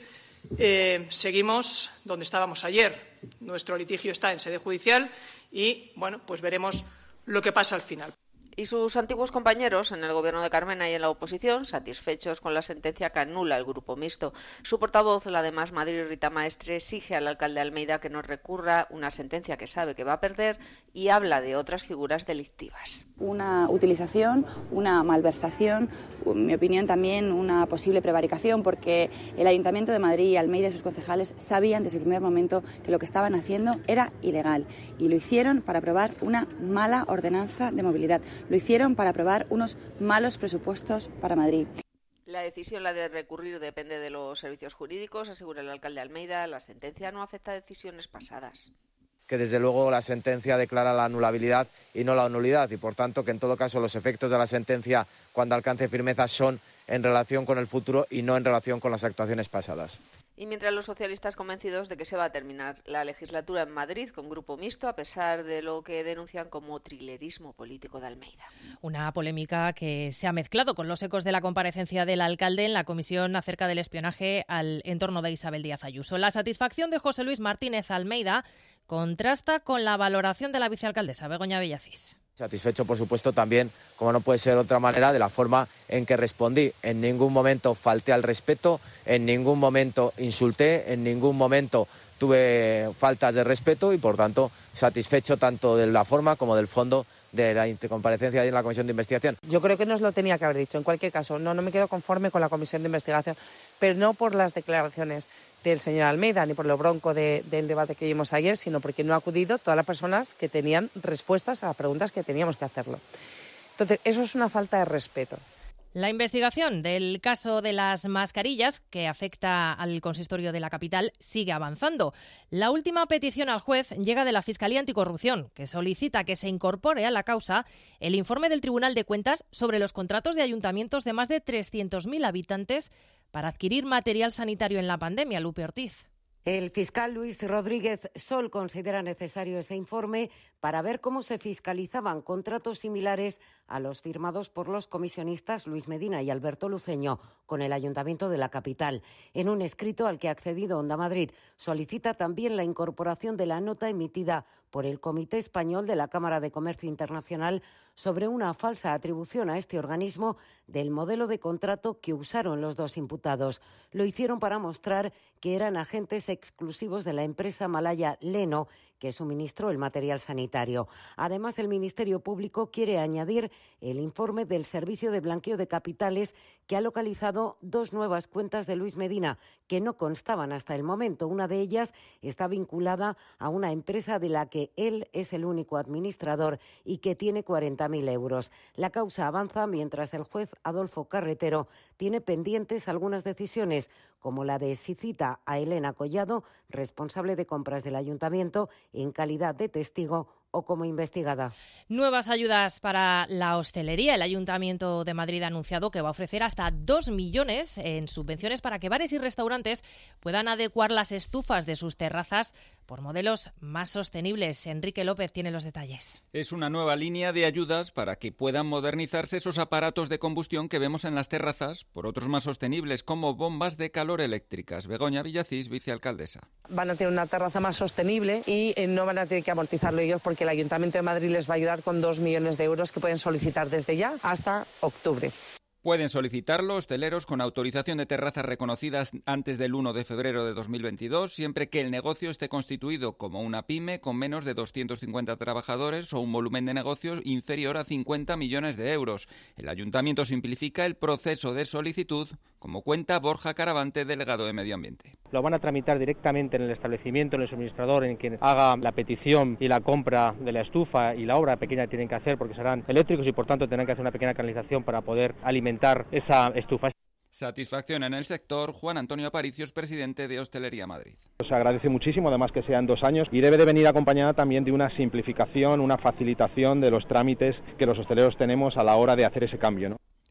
eh, seguimos donde estábamos ayer. Nuestro litigio está en sede judicial y, bueno, pues veremos lo que pasa al final. Y sus antiguos compañeros en el gobierno de Carmena y en la oposición, satisfechos con la sentencia que anula el grupo mixto. Su portavoz, la de Más Madrid, Rita Maestre, exige al alcalde Almeida que no recurra una sentencia que sabe que va a perder y habla de otras figuras delictivas. Una utilización, una malversación, en mi opinión también una posible prevaricación, porque el Ayuntamiento de Madrid y Almeida y sus concejales sabían desde el primer momento que lo que estaban haciendo era ilegal y lo hicieron para aprobar una mala ordenanza de movilidad. Lo hicieron para aprobar unos malos presupuestos para Madrid. La decisión, la de recurrir, depende de los servicios jurídicos, asegura el alcalde Almeida. La sentencia no afecta a decisiones pasadas. Que desde luego la sentencia declara la anulabilidad y no la nulidad y por tanto que en todo caso los efectos de la sentencia cuando alcance firmeza son en relación con el futuro y no en relación con las actuaciones pasadas. Y mientras los socialistas convencidos de que se va a terminar la legislatura en Madrid con grupo mixto, a pesar de lo que denuncian como trilerismo político de Almeida. Una polémica que se ha mezclado con los ecos de la comparecencia del alcalde en la comisión acerca del espionaje al entorno de Isabel Díaz Ayuso. La satisfacción de José Luis Martínez Almeida contrasta con la valoración de la vicealcaldesa Begoña Villacís. Satisfecho, por supuesto, también, como no puede ser de otra manera, de la forma en que respondí. En ningún momento falté al respeto, en ningún momento insulté, en ningún momento tuve faltas de respeto y, por tanto, satisfecho tanto de la forma como del fondo de la comparecencia en la comisión de investigación. Yo creo que nos lo tenía que haber dicho. En cualquier caso, no, no me quedo conforme con la comisión de investigación, pero no por las declaraciones del señor Almeida, ni por lo bronco de, del debate que vimos ayer, sino porque no ha acudido todas las personas que tenían respuestas a las preguntas que teníamos que hacerlo. Entonces, eso es una falta de respeto. La investigación del caso de las mascarillas, que afecta al consistorio de la capital, sigue avanzando. La última petición al juez llega de la Fiscalía Anticorrupción, que solicita que se incorpore a la causa el informe del Tribunal de Cuentas sobre los contratos de ayuntamientos de más de trescientos mil habitantes para adquirir material sanitario en la pandemia. Lupe Ortiz. El fiscal Luis Rodríguez Sol considera necesario ese informe para ver cómo se fiscalizaban contratos similares a los firmados por los comisionistas Luis Medina y Alberto Luceño con el Ayuntamiento de la capital. En un escrito al que ha accedido Onda Madrid, solicita también la incorporación de la nota emitida por el Comité Español de la Cámara de Comercio Internacional sobre una falsa atribución a este organismo del modelo de contrato que usaron los dos imputados. Lo hicieron para mostrar que eran agentes exclusivos de la empresa malaya Leno, que suministró el material sanitario. Además, el Ministerio Público quiere añadir el informe del Servicio de Blanqueo de Capitales, que ha localizado dos nuevas cuentas de Luis Medina que no constaban hasta el momento. Una de ellas está vinculada a una empresa de la que él es el único administrador y que tiene cuarenta mil euros. La causa avanza mientras el juez Adolfo Carretero tiene pendientes algunas decisiones, como la de si cita a Elena Collado, responsable de compras del Ayuntamiento, en calidad de testigo o como investigada. Nuevas ayudas para la hostelería. El Ayuntamiento de Madrid ha anunciado que va a ofrecer hasta dos millones en subvenciones para que bares y restaurantes puedan adecuar las estufas de sus terrazas por modelos más sostenibles. Enrique López tiene los detalles. Es una nueva línea de ayudas para que puedan modernizarse esos aparatos de combustión que vemos en las terrazas por otros más sostenibles, como bombas de calor eléctricas. Begoña Villacís, vicealcaldesa. Van a tener una terraza más sostenible y eh, no van a tener que amortizarlo ellos, porque el Ayuntamiento de Madrid les va a ayudar con dos millones de euros que pueden solicitar desde ya hasta octubre. Pueden solicitarlo hosteleros con autorización de terrazas reconocidas antes del uno de febrero de dos mil veintidós, siempre que el negocio esté constituido como una pyme con menos de doscientos cincuenta trabajadores o un volumen de negocios inferior a cincuenta millones de euros. El Ayuntamiento simplifica el proceso de solicitud, como cuenta Borja Caravante, delegado de Medio Ambiente. Lo van a tramitar directamente en el establecimiento, en el suministrador, en quien haga la petición y la compra de la estufa, y la obra pequeña tienen que hacer porque serán eléctricos y por tanto tendrán que hacer una pequeña canalización para poder alimentar esa estufa. Satisfacción en el sector. Juan Antonio Aparicios, presidente de Hostelería Madrid. Se agradece muchísimo, además que sean dos años, y debe de venir acompañada también de una simplificación, una facilitación de los trámites que los hosteleros tenemos a la hora de hacer ese cambio, ¿no?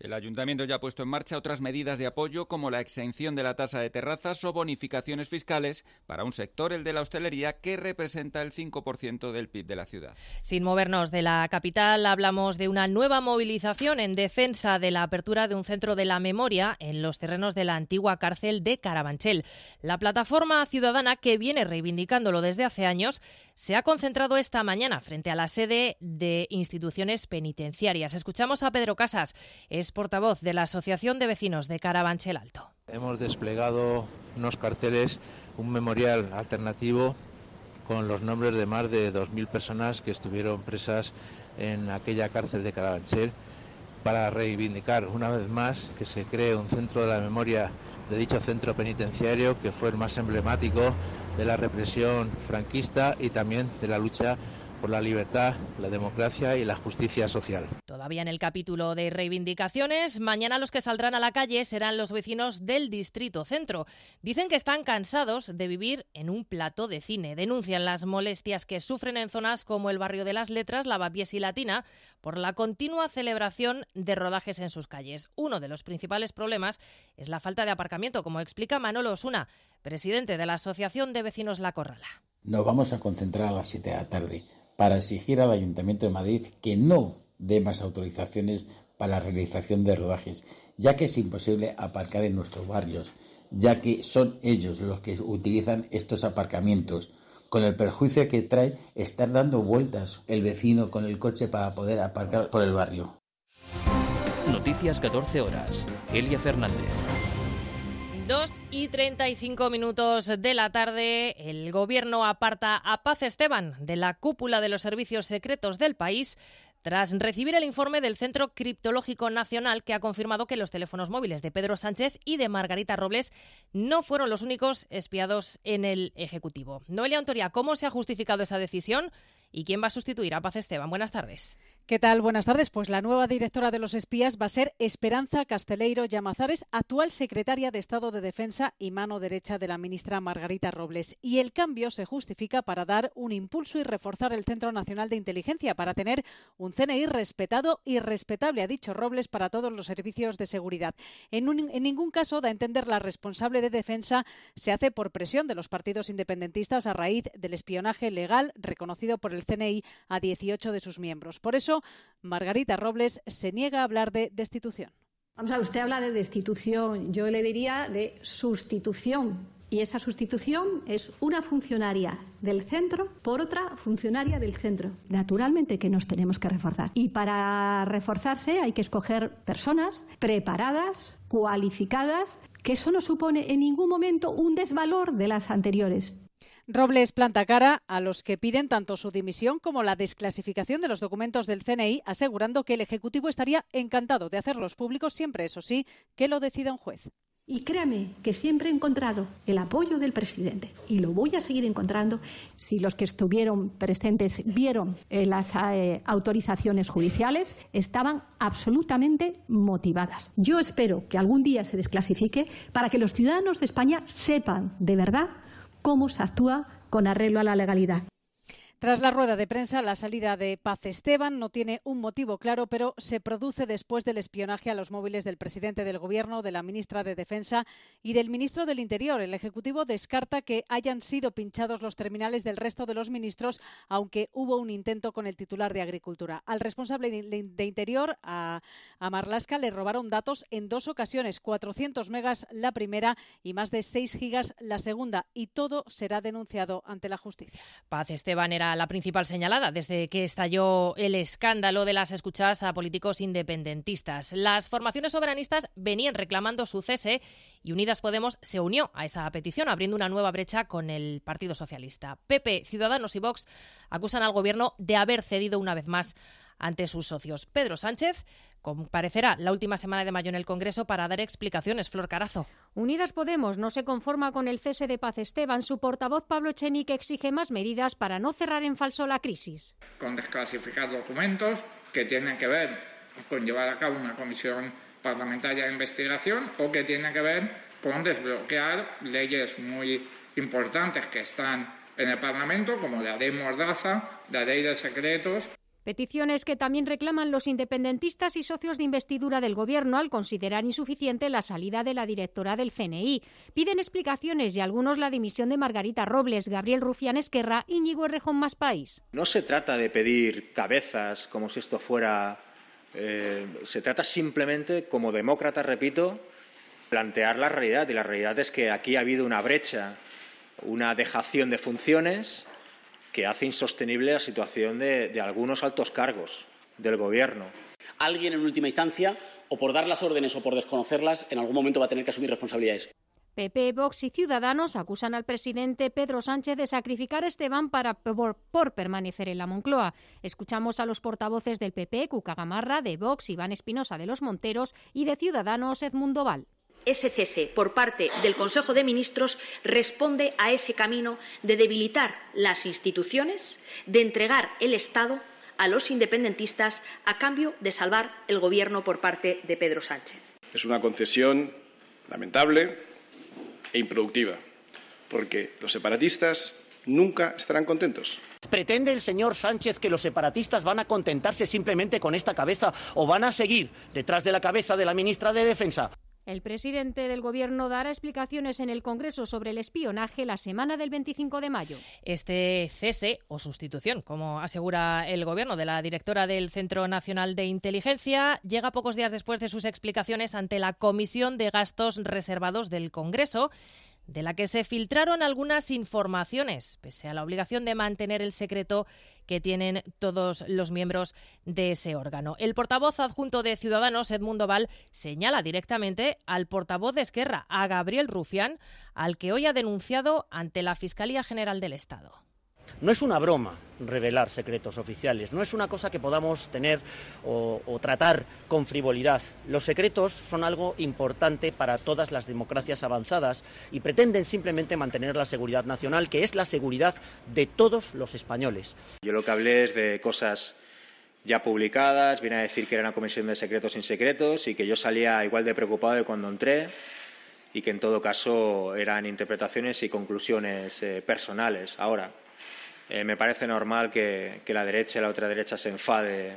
El Ayuntamiento ya ha puesto en marcha otras medidas de apoyo como la exención de la tasa de terrazas o bonificaciones fiscales para un sector, el de la hostelería, que representa el cinco por ciento del P I B de la ciudad. Sin movernos de la capital, hablamos de una nueva movilización en defensa de la apertura de un centro de la memoria en los terrenos de la antigua cárcel de Carabanchel. La plataforma ciudadana, que viene reivindicándolo desde hace años, se ha concentrado esta mañana frente a la sede de instituciones penitenciarias. Escuchamos a Pedro Casas, es portavoz de la Asociación de Vecinos de Carabanchel Alto. Hemos desplegado unos carteles, un memorial alternativo con los nombres de más de dos mil personas que estuvieron presas en aquella cárcel de Carabanchel, para reivindicar una vez más que se cree un centro de la memoria de dicho centro penitenciario, que fue el más emblemático de la represión franquista y también de la lucha por la libertad, la democracia y la justicia social. Todavía en el capítulo de reivindicaciones, mañana los que saldrán a la calle serán los vecinos del Distrito Centro. Dicen que están cansados de vivir en un plató de cine. Denuncian las molestias que sufren en zonas como el barrio de las Letras, Lavapiés y Latina por la continua celebración de rodajes en sus calles. Uno de los principales problemas es la falta de aparcamiento, como explica Manolo Osuna, presidente de la Asociación de Vecinos La Corrala. Nos vamos a concentrar a las siete de la tarde para exigir al Ayuntamiento de Madrid que no dé más autorizaciones para la realización de rodajes, ya que es imposible aparcar en nuestros barrios, ya que son ellos los que utilizan estos aparcamientos, con el perjuicio que trae estar dando vueltas el vecino con el coche para poder aparcar por el barrio. Noticias catorce horas. Elia Fernández. Dos y treinta y cinco minutos de la tarde, el Gobierno aparta a Paz Esteban de la cúpula de los servicios secretos del país tras recibir el informe del Centro Criptológico Nacional, que ha confirmado que los teléfonos móviles de Pedro Sánchez y de Margarita Robles no fueron los únicos espiados en el Ejecutivo. Noelia Ontoria, ¿cómo se ha justificado esa decisión y quién va a sustituir a Paz Esteban? Buenas tardes. ¿Qué tal? Buenas tardes. Pues la nueva directora de los espías va a ser Esperanza Casteleiro Llamazares, actual secretaria de Estado de Defensa y mano derecha de la ministra Margarita Robles. Y el cambio se justifica para dar un impulso y reforzar el Centro Nacional de Inteligencia, para tener un C N I respetado y respetable, ha dicho Robles, para todos los servicios de seguridad. En, un, en ningún caso da a entender la responsable de defensa se hace por presión de los partidos independentistas a raíz del espionaje legal reconocido por el C N I a dieciocho de sus miembros. Por eso, Margarita Robles se niega a hablar de destitución. Vamos a ver, usted habla de destitución, yo le diría de sustitución. Y esa sustitución es una funcionaria del centro por otra funcionaria del centro. Naturalmente que nos tenemos que reforzar. Y para reforzarse hay que escoger personas preparadas, cualificadas, que eso no supone en ningún momento un desvalor de las anteriores. Robles planta cara a los que piden tanto su dimisión como la desclasificación de los documentos del C N I, asegurando que el Ejecutivo estaría encantado de hacerlos públicos siempre, eso sí, que lo decida un juez. Y créame que siempre he encontrado el apoyo del presidente y lo voy a seguir encontrando si los que estuvieron presentes vieron eh, las eh, autorizaciones judiciales, estaban absolutamente motivadas. Yo espero que algún día se desclasifique para que los ciudadanos de España sepan de verdad cómo se actúa con arreglo a la legalidad. Tras la rueda de prensa, la salida de Paz Esteban no tiene un motivo claro, pero se produce después del espionaje a los móviles del presidente del Gobierno, de la ministra de Defensa y del ministro del Interior. El Ejecutivo descarta que hayan sido pinchados los terminales del resto de los ministros, aunque hubo un intento con el titular de Agricultura. Al responsable de Interior, a, a Marlaska, le robaron datos en dos ocasiones, cuatrocientos megas la primera y más de seis gigas la segunda, y todo será denunciado ante la justicia. Paz Esteban era la principal señalada desde que estalló el escándalo de las escuchas a políticos independentistas. Las formaciones soberanistas venían reclamando su cese y Unidas Podemos se unió a esa petición, abriendo una nueva brecha con el Partido Socialista. P P, Ciudadanos y Vox acusan al Gobierno de haber cedido una vez más ante sus socios. Pedro Sánchez comparecerá la última semana de mayo en el Congreso para dar explicaciones. Flor Carazo. Unidas Podemos no se conforma con el cese de Paz Esteban. Su portavoz Pablo Echenique exige más medidas para no cerrar en falso la crisis. Con desclasificar documentos que tienen que ver con llevar a cabo una comisión parlamentaria de investigación o que tienen que ver con desbloquear leyes muy importantes que están en el Parlamento, como la ley Mordaza, la ley de secretos. Peticiones que también reclaman los independentistas y socios de investidura del Gobierno al considerar insuficiente la salida de la directora del C N I. Piden explicaciones y algunos la dimisión de Margarita Robles, Gabriel Rufián Esquerra y Íñigo Errejón Maspaís. No se trata de pedir cabezas como si esto fuera... Eh, se trata simplemente, como demócrata, repito, plantear la realidad. Y la realidad es que aquí ha habido una brecha, una dejación de funciones que hace insostenible la situación de, de algunos altos cargos del Gobierno. Alguien, en última instancia, o por dar las órdenes o por desconocerlas, en algún momento va a tener que asumir responsabilidades. P P, Vox y Ciudadanos acusan al presidente Pedro Sánchez de sacrificar a Esteban para, por, por permanecer en la Moncloa. Escuchamos a los portavoces del P P, Cuca Gamarra, de Vox, Iván Espinosa de los Monteros y de Ciudadanos, Edmundo Val. Ese cese por parte del Consejo de Ministros responde a ese camino de debilitar las instituciones, de entregar el Estado a los independentistas a cambio de salvar el Gobierno por parte de Pedro Sánchez. Es una concesión lamentable e improductiva, porque los separatistas nunca estarán contentos. ¿Pretende el señor Sánchez que los separatistas van a contentarse simplemente con esta cabeza o van a seguir detrás de la cabeza de la ministra de Defensa? El presidente del Gobierno dará explicaciones en el Congreso sobre el espionaje la semana del veinticinco de mayo. Este cese o sustitución, como asegura el Gobierno, de la directora del Centro Nacional de Inteligencia, llega pocos días después de sus explicaciones ante la Comisión de Gastos Reservados del Congreso, de la que se filtraron algunas informaciones, pese a la obligación de mantener el secreto que tienen todos los miembros de ese órgano. El portavoz adjunto de Ciudadanos, Edmundo Val, señala directamente al portavoz de Esquerra, a Gabriel Rufián, al que hoy ha denunciado ante la Fiscalía General del Estado. No es una broma revelar secretos oficiales, no es una cosa que podamos tener o, o tratar con frivolidad. Los secretos son algo importante para todas las democracias avanzadas y pretenden simplemente mantener la seguridad nacional, que es la seguridad de todos los españoles. Yo lo que hablé es de cosas ya publicadas, viene a decir que era una comisión de secretos sin secretos y que yo salía igual de preocupado de cuando entré y que en todo caso eran interpretaciones y conclusiones eh, personales. Ahora, Eh, me parece normal que, que la derecha y la otra derecha se enfade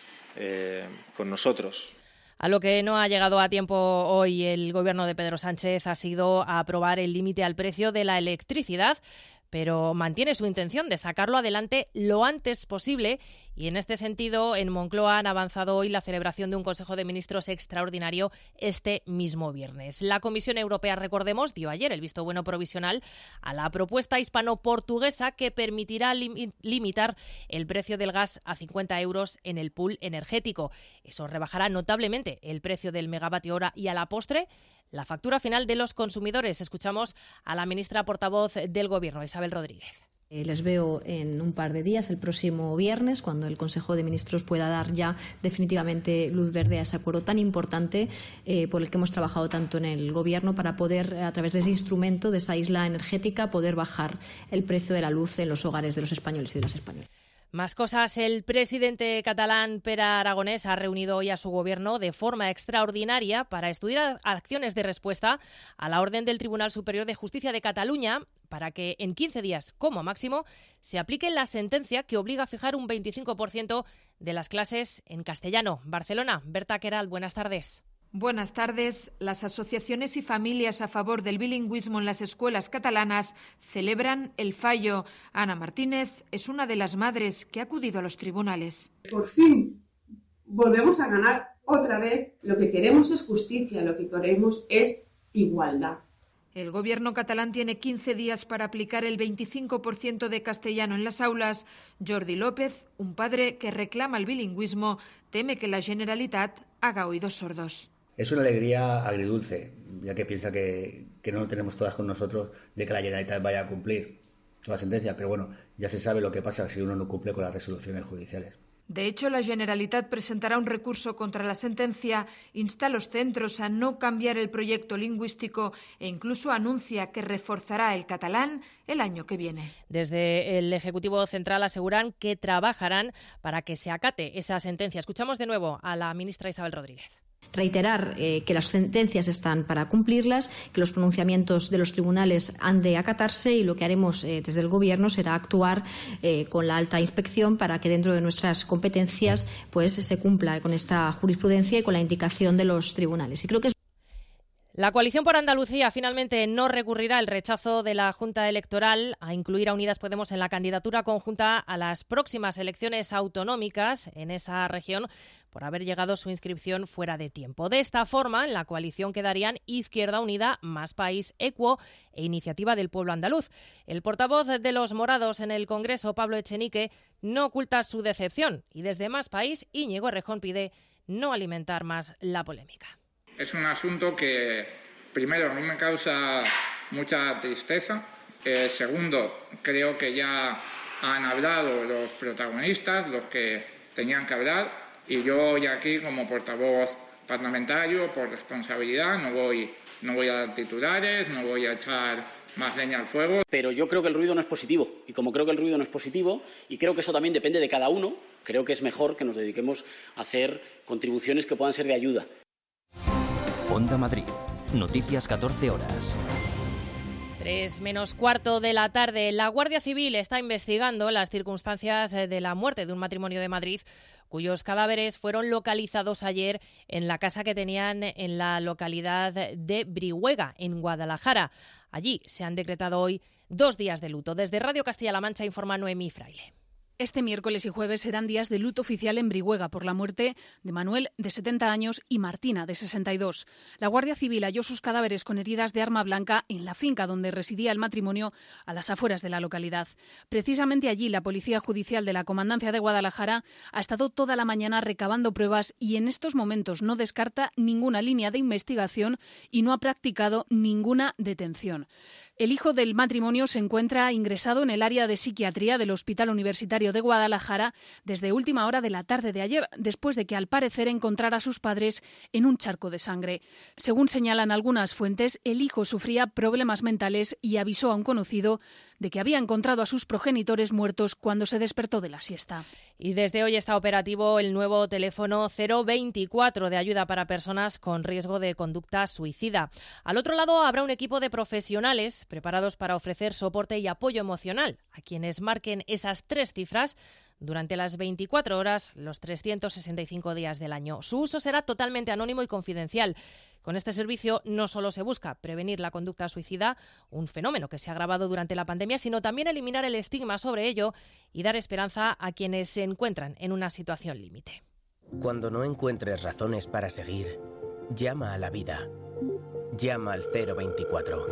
eh, con nosotros. A lo que no ha llegado a tiempo hoy el Gobierno de Pedro Sánchez ha sido a aprobar el límite al precio de la electricidad, pero mantiene su intención de sacarlo adelante lo antes posible y en este sentido en Moncloa han avanzado hoy la celebración de un Consejo de Ministros extraordinario este mismo viernes. La Comisión Europea, recordemos, dio ayer el visto bueno provisional a la propuesta hispano-portuguesa que permitirá lim- limitar el precio del gas a cincuenta euros en el pool energético. Eso rebajará notablemente el precio del megavatio hora y a la postre la factura final de los consumidores. Escuchamos a la ministra portavoz del Gobierno, Isabel Rodríguez. Les veo en un par de días, el próximo viernes, cuando el Consejo de Ministros pueda dar ya definitivamente luz verde a ese acuerdo tan importante eh, por el que hemos trabajado tanto en el Gobierno para poder, a través de ese instrumento, de esa isla energética, poder bajar el precio de la luz en los hogares de los españoles y de las españolas. Más cosas. El presidente catalán Pere Aragonés ha reunido hoy a su gobierno de forma extraordinaria para estudiar acciones de respuesta a la orden del Tribunal Superior de Justicia de Cataluña para que en quince días, como máximo, se aplique la sentencia que obliga a fijar un veinticinco por ciento de las clases en castellano. Barcelona, Berta Queralt, buenas tardes. Buenas tardes. Las asociaciones y familias a favor del bilingüismo en las escuelas catalanas celebran el fallo. Ana Martínez es una de las madres que ha acudido a los tribunales. Por fin volvemos a ganar otra vez. Lo que queremos es justicia, lo que queremos es igualdad. El gobierno catalán tiene quince días para aplicar el veinticinco por ciento de castellano en las aulas. Jordi López, un padre que reclama el bilingüismo, teme que la Generalitat haga oídos sordos. Es una alegría agridulce, ya que piensa que, que no lo tenemos todas con nosotros de que la Generalitat vaya a cumplir la sentencia, pero bueno, ya se sabe lo que pasa si uno no cumple con las resoluciones judiciales. De hecho, la Generalitat presentará un recurso contra la sentencia, insta a los centros a no cambiar el proyecto lingüístico e incluso anuncia que reforzará el catalán el año que viene. Desde el Ejecutivo Central aseguran que trabajarán para que se acate esa sentencia. Escuchamos de nuevo a la ministra Isabel Rodríguez. Reiterar eh, que las sentencias están para cumplirlas, que los pronunciamientos de los tribunales han de acatarse y lo que haremos eh, desde el Gobierno será actuar eh, con la alta inspección para que dentro de nuestras competencias pues se cumpla con esta jurisprudencia y con la indicación de los tribunales. Y creo que es La Coalición por Andalucía finalmente no recurrirá el rechazo de la Junta Electoral a incluir a Unidas Podemos en la candidatura conjunta a las próximas elecciones autonómicas en esa región por haber llegado su inscripción fuera de tiempo. De esta forma, en la coalición quedarían Izquierda Unida, Más País, Equo e Iniciativa del Pueblo Andaluz. El portavoz de los morados en el Congreso, Pablo Echenique, no oculta su decepción y desde Más País, Íñigo Errejón pide no alimentar más la polémica. Es un asunto que, primero, a mí me causa mucha tristeza. Eh, segundo, creo que ya han hablado los protagonistas, los que tenían que hablar, y yo hoy aquí, como portavoz parlamentario, por responsabilidad, no voy, no voy a dar titulares, no voy a echar más leña al fuego. Pero yo creo que el ruido no es positivo. Y como creo que el ruido no es positivo, y creo que eso también depende de cada uno, creo que es mejor que nos dediquemos a hacer contribuciones que puedan ser de ayuda. Onda Madrid. Noticias catorce horas. Tres menos cuarto de la tarde. La Guardia Civil está investigando las circunstancias de la muerte de un matrimonio de Madrid cuyos cadáveres fueron localizados ayer en la casa que tenían en la localidad de Brihuega, en Guadalajara. Allí se han decretado hoy dos días de luto. Desde Radio Castilla-La Mancha informa Noemí Fraile. Este miércoles y jueves serán días de luto oficial en Brihuega por la muerte de Manuel, de setenta años, y Martina, de sesenta y dos. La Guardia Civil halló sus cadáveres con heridas de arma blanca en la finca donde residía el matrimonio, a las afueras de la localidad. Precisamente allí, la Policía Judicial de la Comandancia de Guadalajara ha estado toda la mañana recabando pruebas y en estos momentos no descarta ninguna línea de investigación y no ha practicado ninguna detención. El hijo del matrimonio se encuentra ingresado en el área de psiquiatría del Hospital Universitario de Guadalajara desde última hora de la tarde de ayer, después de que al parecer encontrara a sus padres en un charco de sangre. Según señalan algunas fuentes, el hijo sufría problemas mentales y avisó a un conocido de que había encontrado a sus progenitores muertos cuando se despertó de la siesta. Y desde hoy está operativo el nuevo teléfono cero veinticuatro de ayuda para personas con riesgo de conducta suicida. Al otro lado habrá un equipo de profesionales preparados para ofrecer soporte y apoyo emocional a quienes marquen esas tres cifras durante las veinticuatro horas, los trescientos sesenta y cinco días del año. Su uso será totalmente anónimo y confidencial. Con este servicio no solo se busca prevenir la conducta suicida, un fenómeno que se ha agravado durante la pandemia, sino también eliminar el estigma sobre ello y dar esperanza a quienes se encuentran en una situación límite. Cuando no encuentres razones para seguir, llama a la vida. Llama al cero veinticuatro.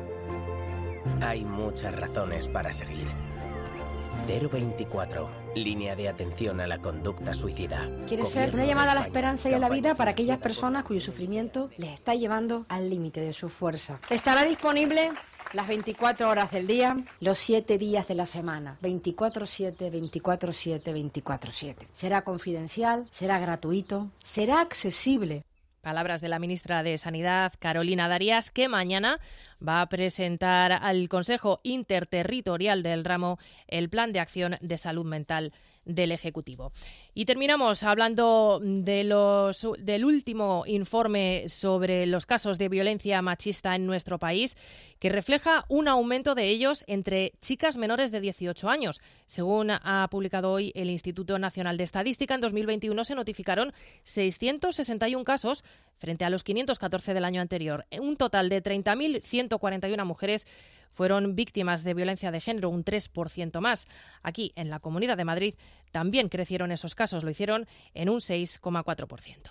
Hay muchas razones para seguir. cero veinticuatro, línea de atención a la conducta suicida. Quiere ser una llamada a la esperanza y a la vida para aquellas personas cuyo sufrimiento les está llevando al límite de su fuerza. Estará disponible las veinticuatro horas del día, los siete días de la semana, veinticuatro siete, veinticuatro siete, veinticuatro siete. Será confidencial, será gratuito, será accesible. Palabras de la ministra de Sanidad, Carolina Darias, que mañana va a presentar al Consejo Interterritorial del ramo el Plan de Acción de Salud Mental del Ejecutivo. Y terminamos hablando de los, del último informe sobre los casos de violencia machista en nuestro país, que refleja un aumento de ellos entre chicas menores de dieciocho años. Según ha publicado hoy el Instituto Nacional de Estadística, en dos mil veintiuno se notificaron seiscientos sesenta y uno casos frente a los quinientos catorce del año anterior. Un total de treinta mil ciento cuarenta y una mujeres fueron víctimas de violencia de género, un tres por ciento más. Aquí, en la Comunidad de Madrid, también crecieron esos casos, lo hicieron en un seis coma cuatro por ciento.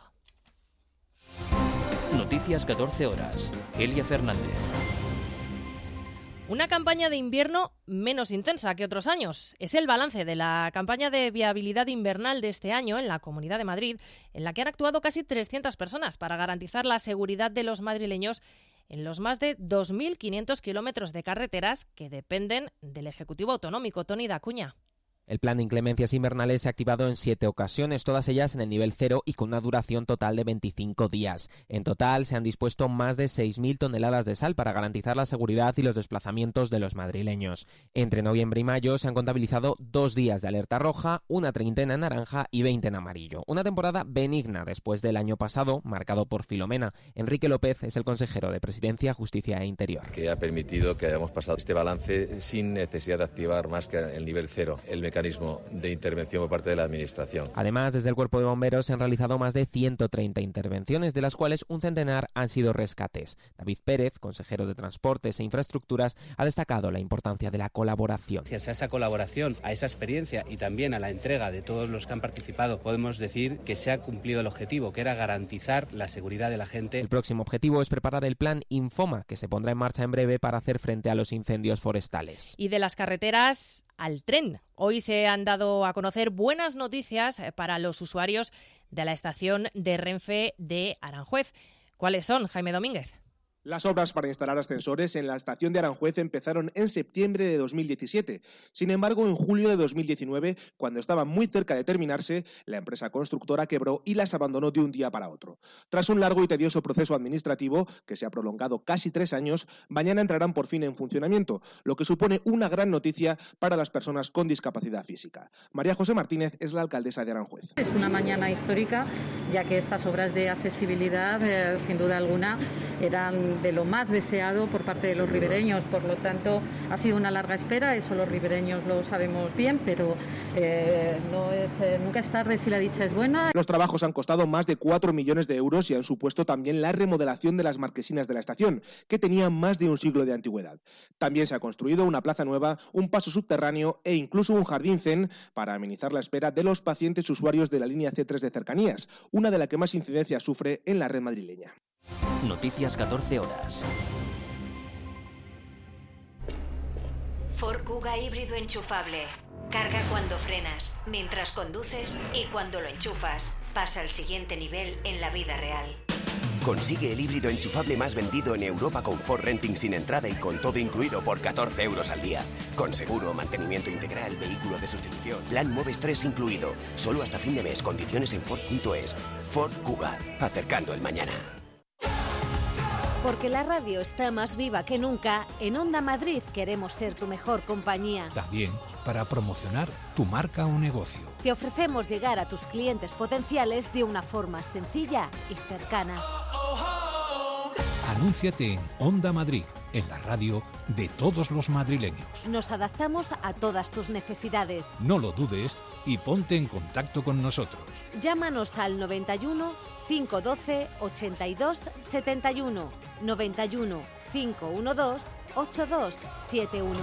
Noticias catorce horas. Elia Fernández. Una campaña de invierno menos intensa que otros años. Es el balance de la campaña de viabilidad invernal de este año en la Comunidad de Madrid, en la que han actuado casi trescientas personas para garantizar la seguridad de los madrileños en los más de dos mil quinientos kilómetros de carreteras que dependen del Ejecutivo Autonómico. Toni Dacuña. El plan de inclemencias invernales se ha activado en siete ocasiones, todas ellas en el nivel cero y con una duración total de veinticinco días. En total se han dispuesto más de seis mil toneladas de sal para garantizar la seguridad y los desplazamientos de los madrileños. Entre noviembre y mayo se han contabilizado dos días de alerta roja, una treintena en naranja y veinte en amarillo. Una temporada benigna después del año pasado, marcado por Filomena. Enrique López es el consejero de Presidencia, Justicia e Interior. Que ha permitido que hayamos pasado este balance sin necesidad de activar más que el nivel cero, el mecanismo de intervención por parte de la Administración. Además, desde el Cuerpo de Bomberos se han realizado más de ciento treinta intervenciones, de las cuales un centenar han sido rescates. David Pérez, consejero de Transportes e Infraestructuras, ha destacado la importancia de la colaboración. Gracias a esa colaboración, a esa experiencia y también a la entrega de todos los que han participado, podemos decir que se ha cumplido el objetivo, que era garantizar la seguridad de la gente. El próximo objetivo es preparar el plan Infoma, que se pondrá en marcha en breve para hacer frente a los incendios forestales. Y de las carreteras al tren. Hoy se han dado a conocer buenas noticias para los usuarios de la estación de Renfe de Aranjuez. ¿Cuáles son, Jaime Domínguez? Las obras para instalar ascensores en la estación de Aranjuez empezaron en septiembre de dos mil diecisiete. Sin embargo, en julio de dos mil diecinueve, cuando estaban muy cerca de terminarse, la empresa constructora quebró y las abandonó de un día para otro. Tras un largo y tedioso proceso administrativo, que se ha prolongado casi tres años, mañana entrarán por fin en funcionamiento, lo que supone una gran noticia para las personas con discapacidad física. María José Martínez es la alcaldesa de Aranjuez. Es una mañana histórica, ya que estas obras de accesibilidad, eh, sin duda alguna, eran de lo más deseado por parte de los ribereños. Por lo tanto, ha sido una larga espera, eso los ribereños lo sabemos bien, pero eh, no es, eh, nunca es tarde si la dicha es buena. Los trabajos han costado más de cuatro millones de euros y han supuesto también la remodelación de las marquesinas de la estación, que tenían más de un siglo de antigüedad. También se ha construido una plaza nueva, un paso subterráneo e incluso un jardín zen para amenizar la espera de los pacientes usuarios de la línea ce tres de cercanías, una de las que más incidencia sufre en la red madrileña. Noticias catorce horas. Ford Kuga híbrido enchufable. Carga cuando frenas, mientras conduces y cuando lo enchufas. Pasa al siguiente nivel en la vida real. Consigue el híbrido enchufable más vendido en Europa con Ford Renting sin entrada y con todo incluido por catorce euros al día. Con seguro, mantenimiento integral, vehículo de sustitución, plan Moves tres incluido. Solo hasta fin de mes. Condiciones en Ford punto es. Ford Kuga. Acercando el mañana. Porque la radio está más viva que nunca, en Onda Madrid queremos ser tu mejor compañía. También para promocionar tu marca o negocio. Te ofrecemos llegar a tus clientes potenciales de una forma sencilla y cercana. Anúnciate en Onda Madrid, en la radio de todos los madrileños. Nos adaptamos a todas tus necesidades. No lo dudes y ponte en contacto con nosotros. Llámanos al noventa y uno, cinco doce, ochenta y dos, setenta y uno, noventa y uno, cinco doce, ochenta y dos setenta y uno.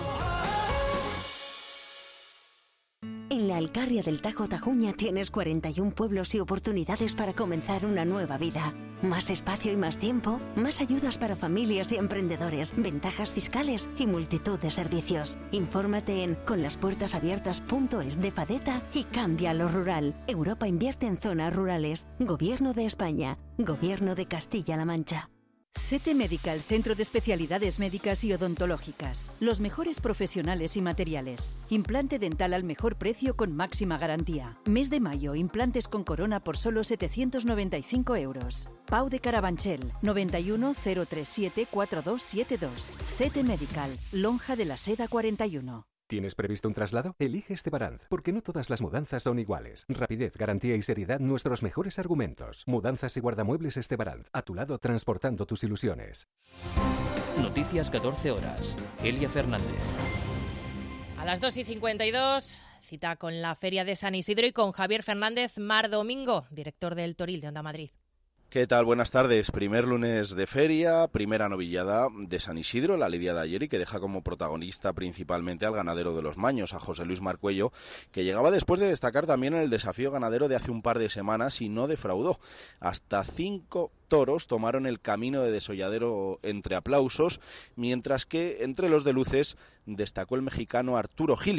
En la Alcarria del Tajo Tajuña tienes cuarenta y un pueblos y oportunidades para comenzar una nueva vida. Más espacio y más tiempo, más ayudas para familias y emprendedores, ventajas fiscales y multitud de servicios. Infórmate en conlaspuertasabiertas punto es de Fadeta y cambia lo rural. Europa invierte en zonas rurales. Gobierno de España. Gobierno de Castilla-La Mancha. C T Medical, Centro de Especialidades Médicas y Odontológicas. Los mejores profesionales y materiales. Implante dental al mejor precio con máxima garantía. Mes de mayo, implantes con corona por solo setecientos noventa y cinco euros. Pau de Carabanchel, noventa y uno, cero treinta y siete, cuarenta y dos setenta y dos. C T Medical, Lonja de la Seda cuarenta y uno. ¿Tienes previsto un traslado? Elige Estebaranz, porque no todas las mudanzas son iguales. Rapidez, garantía y seriedad, nuestros mejores argumentos. Mudanzas y guardamuebles Estebaranz, a tu lado transportando tus ilusiones. Noticias catorce horas. Elia Fernández. A las dos y cincuenta y dos, cita con la Feria de San Isidro y con Javier Fernández Mar Domingo, director del Toril de Onda Madrid. ¿Qué tal? Buenas tardes. Primer lunes de feria, primera novillada de San Isidro, la lidia de ayer, y que deja como protagonista principalmente al ganadero de los Maños, a José Luis Marcuello, que llegaba después de destacar también en el desafío ganadero de hace un par de semanas y no defraudó. Hasta cinco toros tomaron el camino de Desolladero entre aplausos, mientras que entre los de luces destacó el mexicano Arturo Gilio,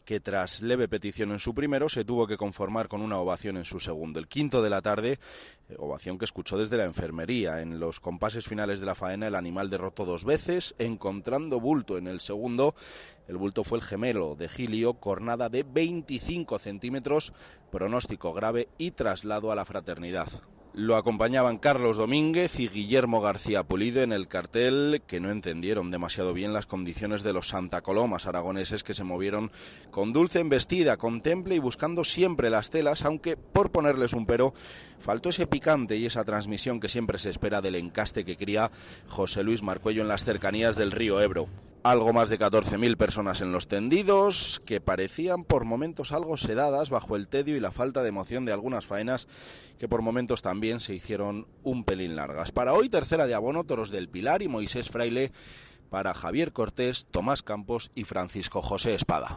que tras leve petición en su primero se tuvo que conformar con una ovación en su segundo. El quinto de la tarde, ovación que escuchó desde la enfermería. En los compases finales de la faena el animal derrotó dos veces, encontrando bulto en el segundo. El bulto fue el gemelo de Gilio, cornada de veinticinco centímetros, pronóstico grave y traslado a la fraternidad. Lo acompañaban Carlos Domínguez y Guillermo García Pulido en el cartel, que no entendieron demasiado bien las condiciones de los Santa Colomas aragoneses, que se movieron con dulce embestida, con temple y buscando siempre las telas, aunque por ponerles un pero, faltó ese picante y esa transmisión que siempre se espera del encaste que cría José Luis Marcuello en las cercanías del río Ebro. Algo más de catorce mil personas en los tendidos, que parecían por momentos algo sedadas bajo el tedio y la falta de emoción de algunas faenas que por momentos también se hicieron un pelín largas. Para hoy, tercera de abono, Toros del Pilar y Moisés Fraile para Javier Cortés, Tomás Campos y Francisco José Espada.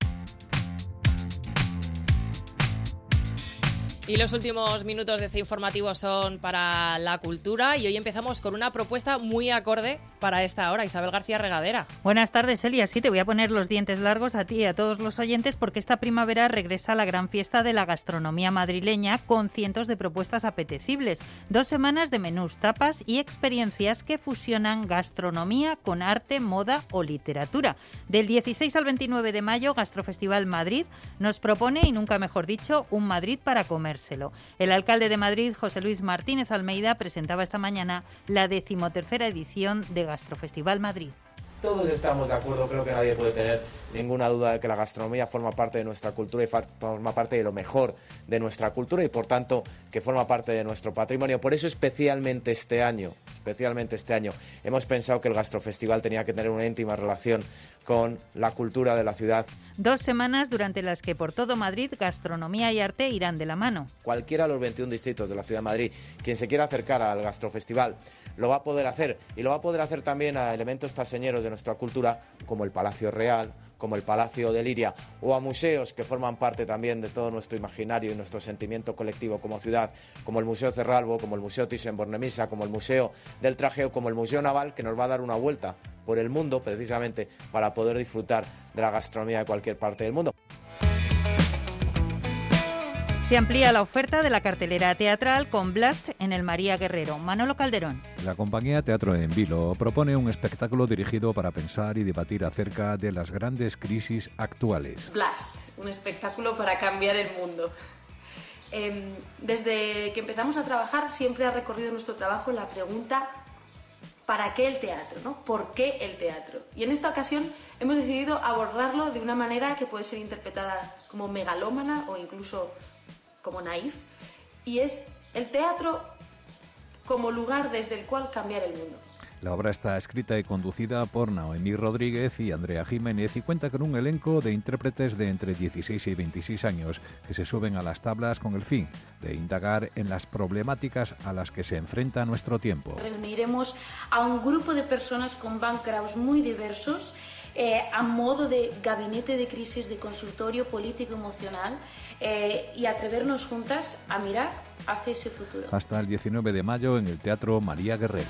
Y los últimos minutos de este informativo son para la cultura y hoy empezamos con una propuesta muy acorde para esta hora. Isabel García Regadera. Buenas tardes, Elia. Sí, te voy a poner los dientes largos a ti y a todos los oyentes porque esta primavera regresa la gran fiesta de la gastronomía madrileña con cientos de propuestas apetecibles. Dos semanas de menús, tapas y experiencias que fusionan gastronomía con arte, moda o literatura. Del dieciséis al veintinueve de mayo, Gastrofestival Madrid nos propone, y nunca mejor dicho, un Madrid para comer. El alcalde de Madrid, José Luis Martínez Almeida, presentaba esta mañana la decimotercera edición de Gastrofestival Madrid. Todos estamos de acuerdo, creo que nadie puede tener ninguna duda de que la gastronomía forma parte de nuestra cultura y forma parte de lo mejor de nuestra cultura y por tanto que forma parte de nuestro patrimonio. Por eso especialmente este año, especialmente este año, hemos pensado que el Gastrofestival tenía que tener una íntima relación con la cultura de la ciudad. Dos semanas durante las que por todo Madrid gastronomía y arte irán de la mano. Cualquiera de los veintiún distritos de la ciudad de Madrid, quien se quiera acercar al Gastrofestival, lo va a poder hacer y lo va a poder hacer también a elementos traseñeros de nuestra cultura como el Palacio Real, como el Palacio de Liria o a museos que forman parte también de todo nuestro imaginario y nuestro sentimiento colectivo como ciudad, como el Museo Cerralbo, como el Museo Thyssen-Bornemisza, como el Museo del Traje o como el Museo Naval, que nos va a dar una vuelta por el mundo precisamente para poder disfrutar de la gastronomía de cualquier parte del mundo. Se amplía la oferta de la cartelera teatral con Blast en el María Guerrero. Manolo Calderón. La compañía Teatro en Vilo propone un espectáculo dirigido para pensar y debatir acerca de las grandes crisis actuales. Blast, un espectáculo para cambiar el mundo. Eh, desde que empezamos a trabajar siempre ha recorrido nuestro trabajo la pregunta ¿para qué el teatro? ¿no? ¿Por qué el teatro? Y en esta ocasión hemos decidido abordarlo de una manera que puede ser interpretada como megalómana o incluso como naif, y es el teatro como lugar desde el cual cambiar el mundo. La obra está escrita y conducida por Noemí Rodríguez y Andrea Jiménez y cuenta con un elenco de intérpretes de entre dieciséis y veintiséis años que se suben a las tablas con el fin de indagar en las problemáticas a las que se enfrenta nuestro tiempo. Reuniremos a un grupo de personas con backgrounds muy diversos, eh, a modo de gabinete de crisis, de consultorio político emocional, eh, y atrevernos juntas a mirar hacia ese futuro. Hasta el diecinueve de mayo en el Teatro María Guerrero.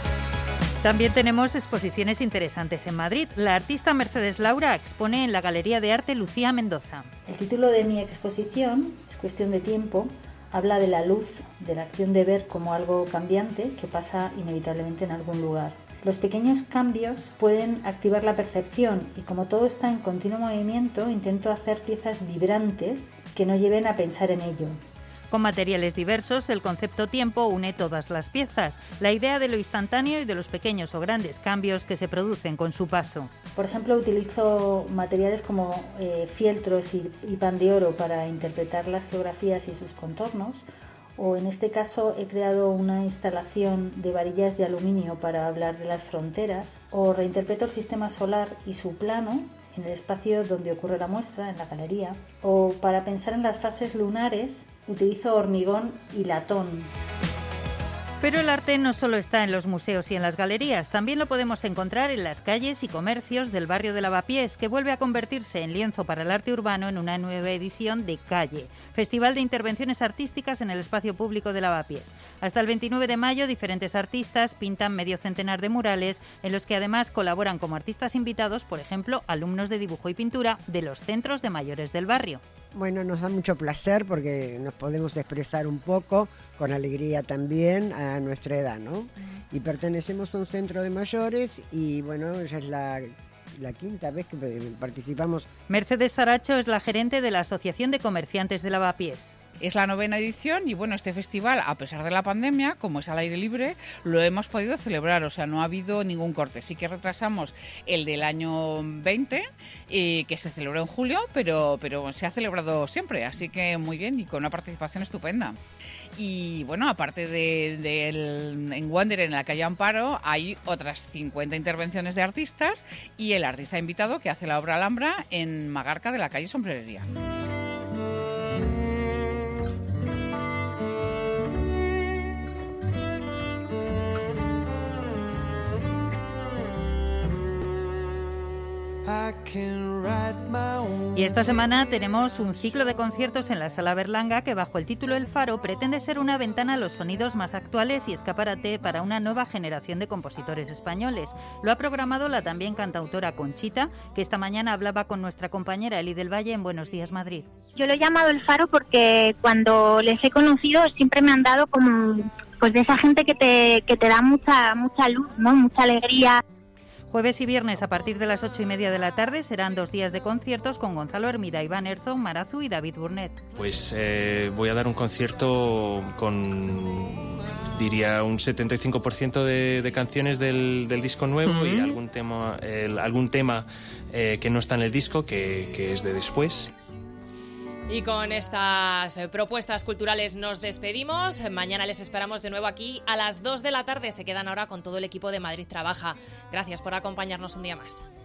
También tenemos exposiciones interesantes en Madrid. La artista Mercedes Laura expone en la Galería de Arte Lucía Mendoza. El título de mi exposición, Es cuestión de tiempo, habla de la luz, de la acción de ver como algo cambiante que pasa inevitablemente en algún lugar. Los pequeños cambios pueden activar la percepción y como todo está en continuo movimiento, intento hacer piezas vibrantes que nos lleven a pensar en ello. Con materiales diversos, el concepto tiempo une todas las piezas, la idea de lo instantáneo y de los pequeños o grandes cambios que se producen con su paso. Por ejemplo, utilizo materiales como eh, fieltros y, y pan de oro para interpretar las geografías y sus contornos, o en este caso he creado una instalación de varillas de aluminio para hablar de las fronteras, o reinterpreto el sistema solar y su plano en el espacio donde ocurre la muestra, en la galería, o para pensar en las fases lunares utilizo hormigón y latón. Pero el arte no solo está en los museos y en las galerías, también lo podemos encontrar en las calles y comercios del barrio de Lavapiés, que vuelve a convertirse en lienzo para el arte urbano en una nueva edición de Calle, Festival de Intervenciones Artísticas en el Espacio Público de Lavapiés. Hasta el veintinueve de mayo, diferentes artistas pintan medio centenar de murales, en los que además colaboran como artistas invitados, por ejemplo, alumnos de dibujo y pintura de los centros de mayores del barrio. Bueno, nos da mucho placer porque nos podemos expresar un poco, con alegría también, a nuestra edad, ¿no? Y pertenecemos a un centro de mayores y, bueno, ya es la, la quinta vez que participamos. Mercedes Saracho es la gerente de la Asociación de Comerciantes de Lavapiés. Es la novena edición y bueno, este festival, a pesar de la pandemia, como es al aire libre, lo hemos podido celebrar, o sea, no ha habido ningún corte. Sí que retrasamos el del año veinte, eh, que se celebró en julio, pero, pero se ha celebrado siempre, así que muy bien y con una participación estupenda. Y bueno, aparte de, de el, en Wander, en la calle Amparo, hay otras cincuenta intervenciones de artistas y el artista invitado que hace la obra Alhambra en Magarca de la calle Sombrerería. Y esta semana tenemos un ciclo de conciertos en la Sala Berlanga que, bajo el título El Faro, pretende ser una ventana a los sonidos más actuales y escaparate para una nueva generación de compositores españoles. Lo ha programado la también cantautora Conchita, que esta mañana hablaba con nuestra compañera Eli del Valle en Buenos Días Madrid. Yo lo he llamado El Faro porque cuando les he conocido siempre me han dado como pues de esa gente que te, que te da mucha, mucha luz, ¿no? Mucha alegría. Jueves y viernes a partir de las ocho y media de la tarde serán dos días de conciertos con Gonzalo Hermida, Iván Herzog, Marazu y David Burnett. Pues eh, voy a dar un concierto con, diría, un setenta y cinco por ciento de, de canciones del, del disco nuevo uh-huh. y algún tema, el, algún tema eh, que no está en el disco, que, que es de después. Y con estas propuestas culturales nos despedimos. Mañana les esperamos de nuevo aquí a las dos de la tarde. Se quedan ahora con todo el equipo de Madrid Trabaja. Gracias por acompañarnos un día más.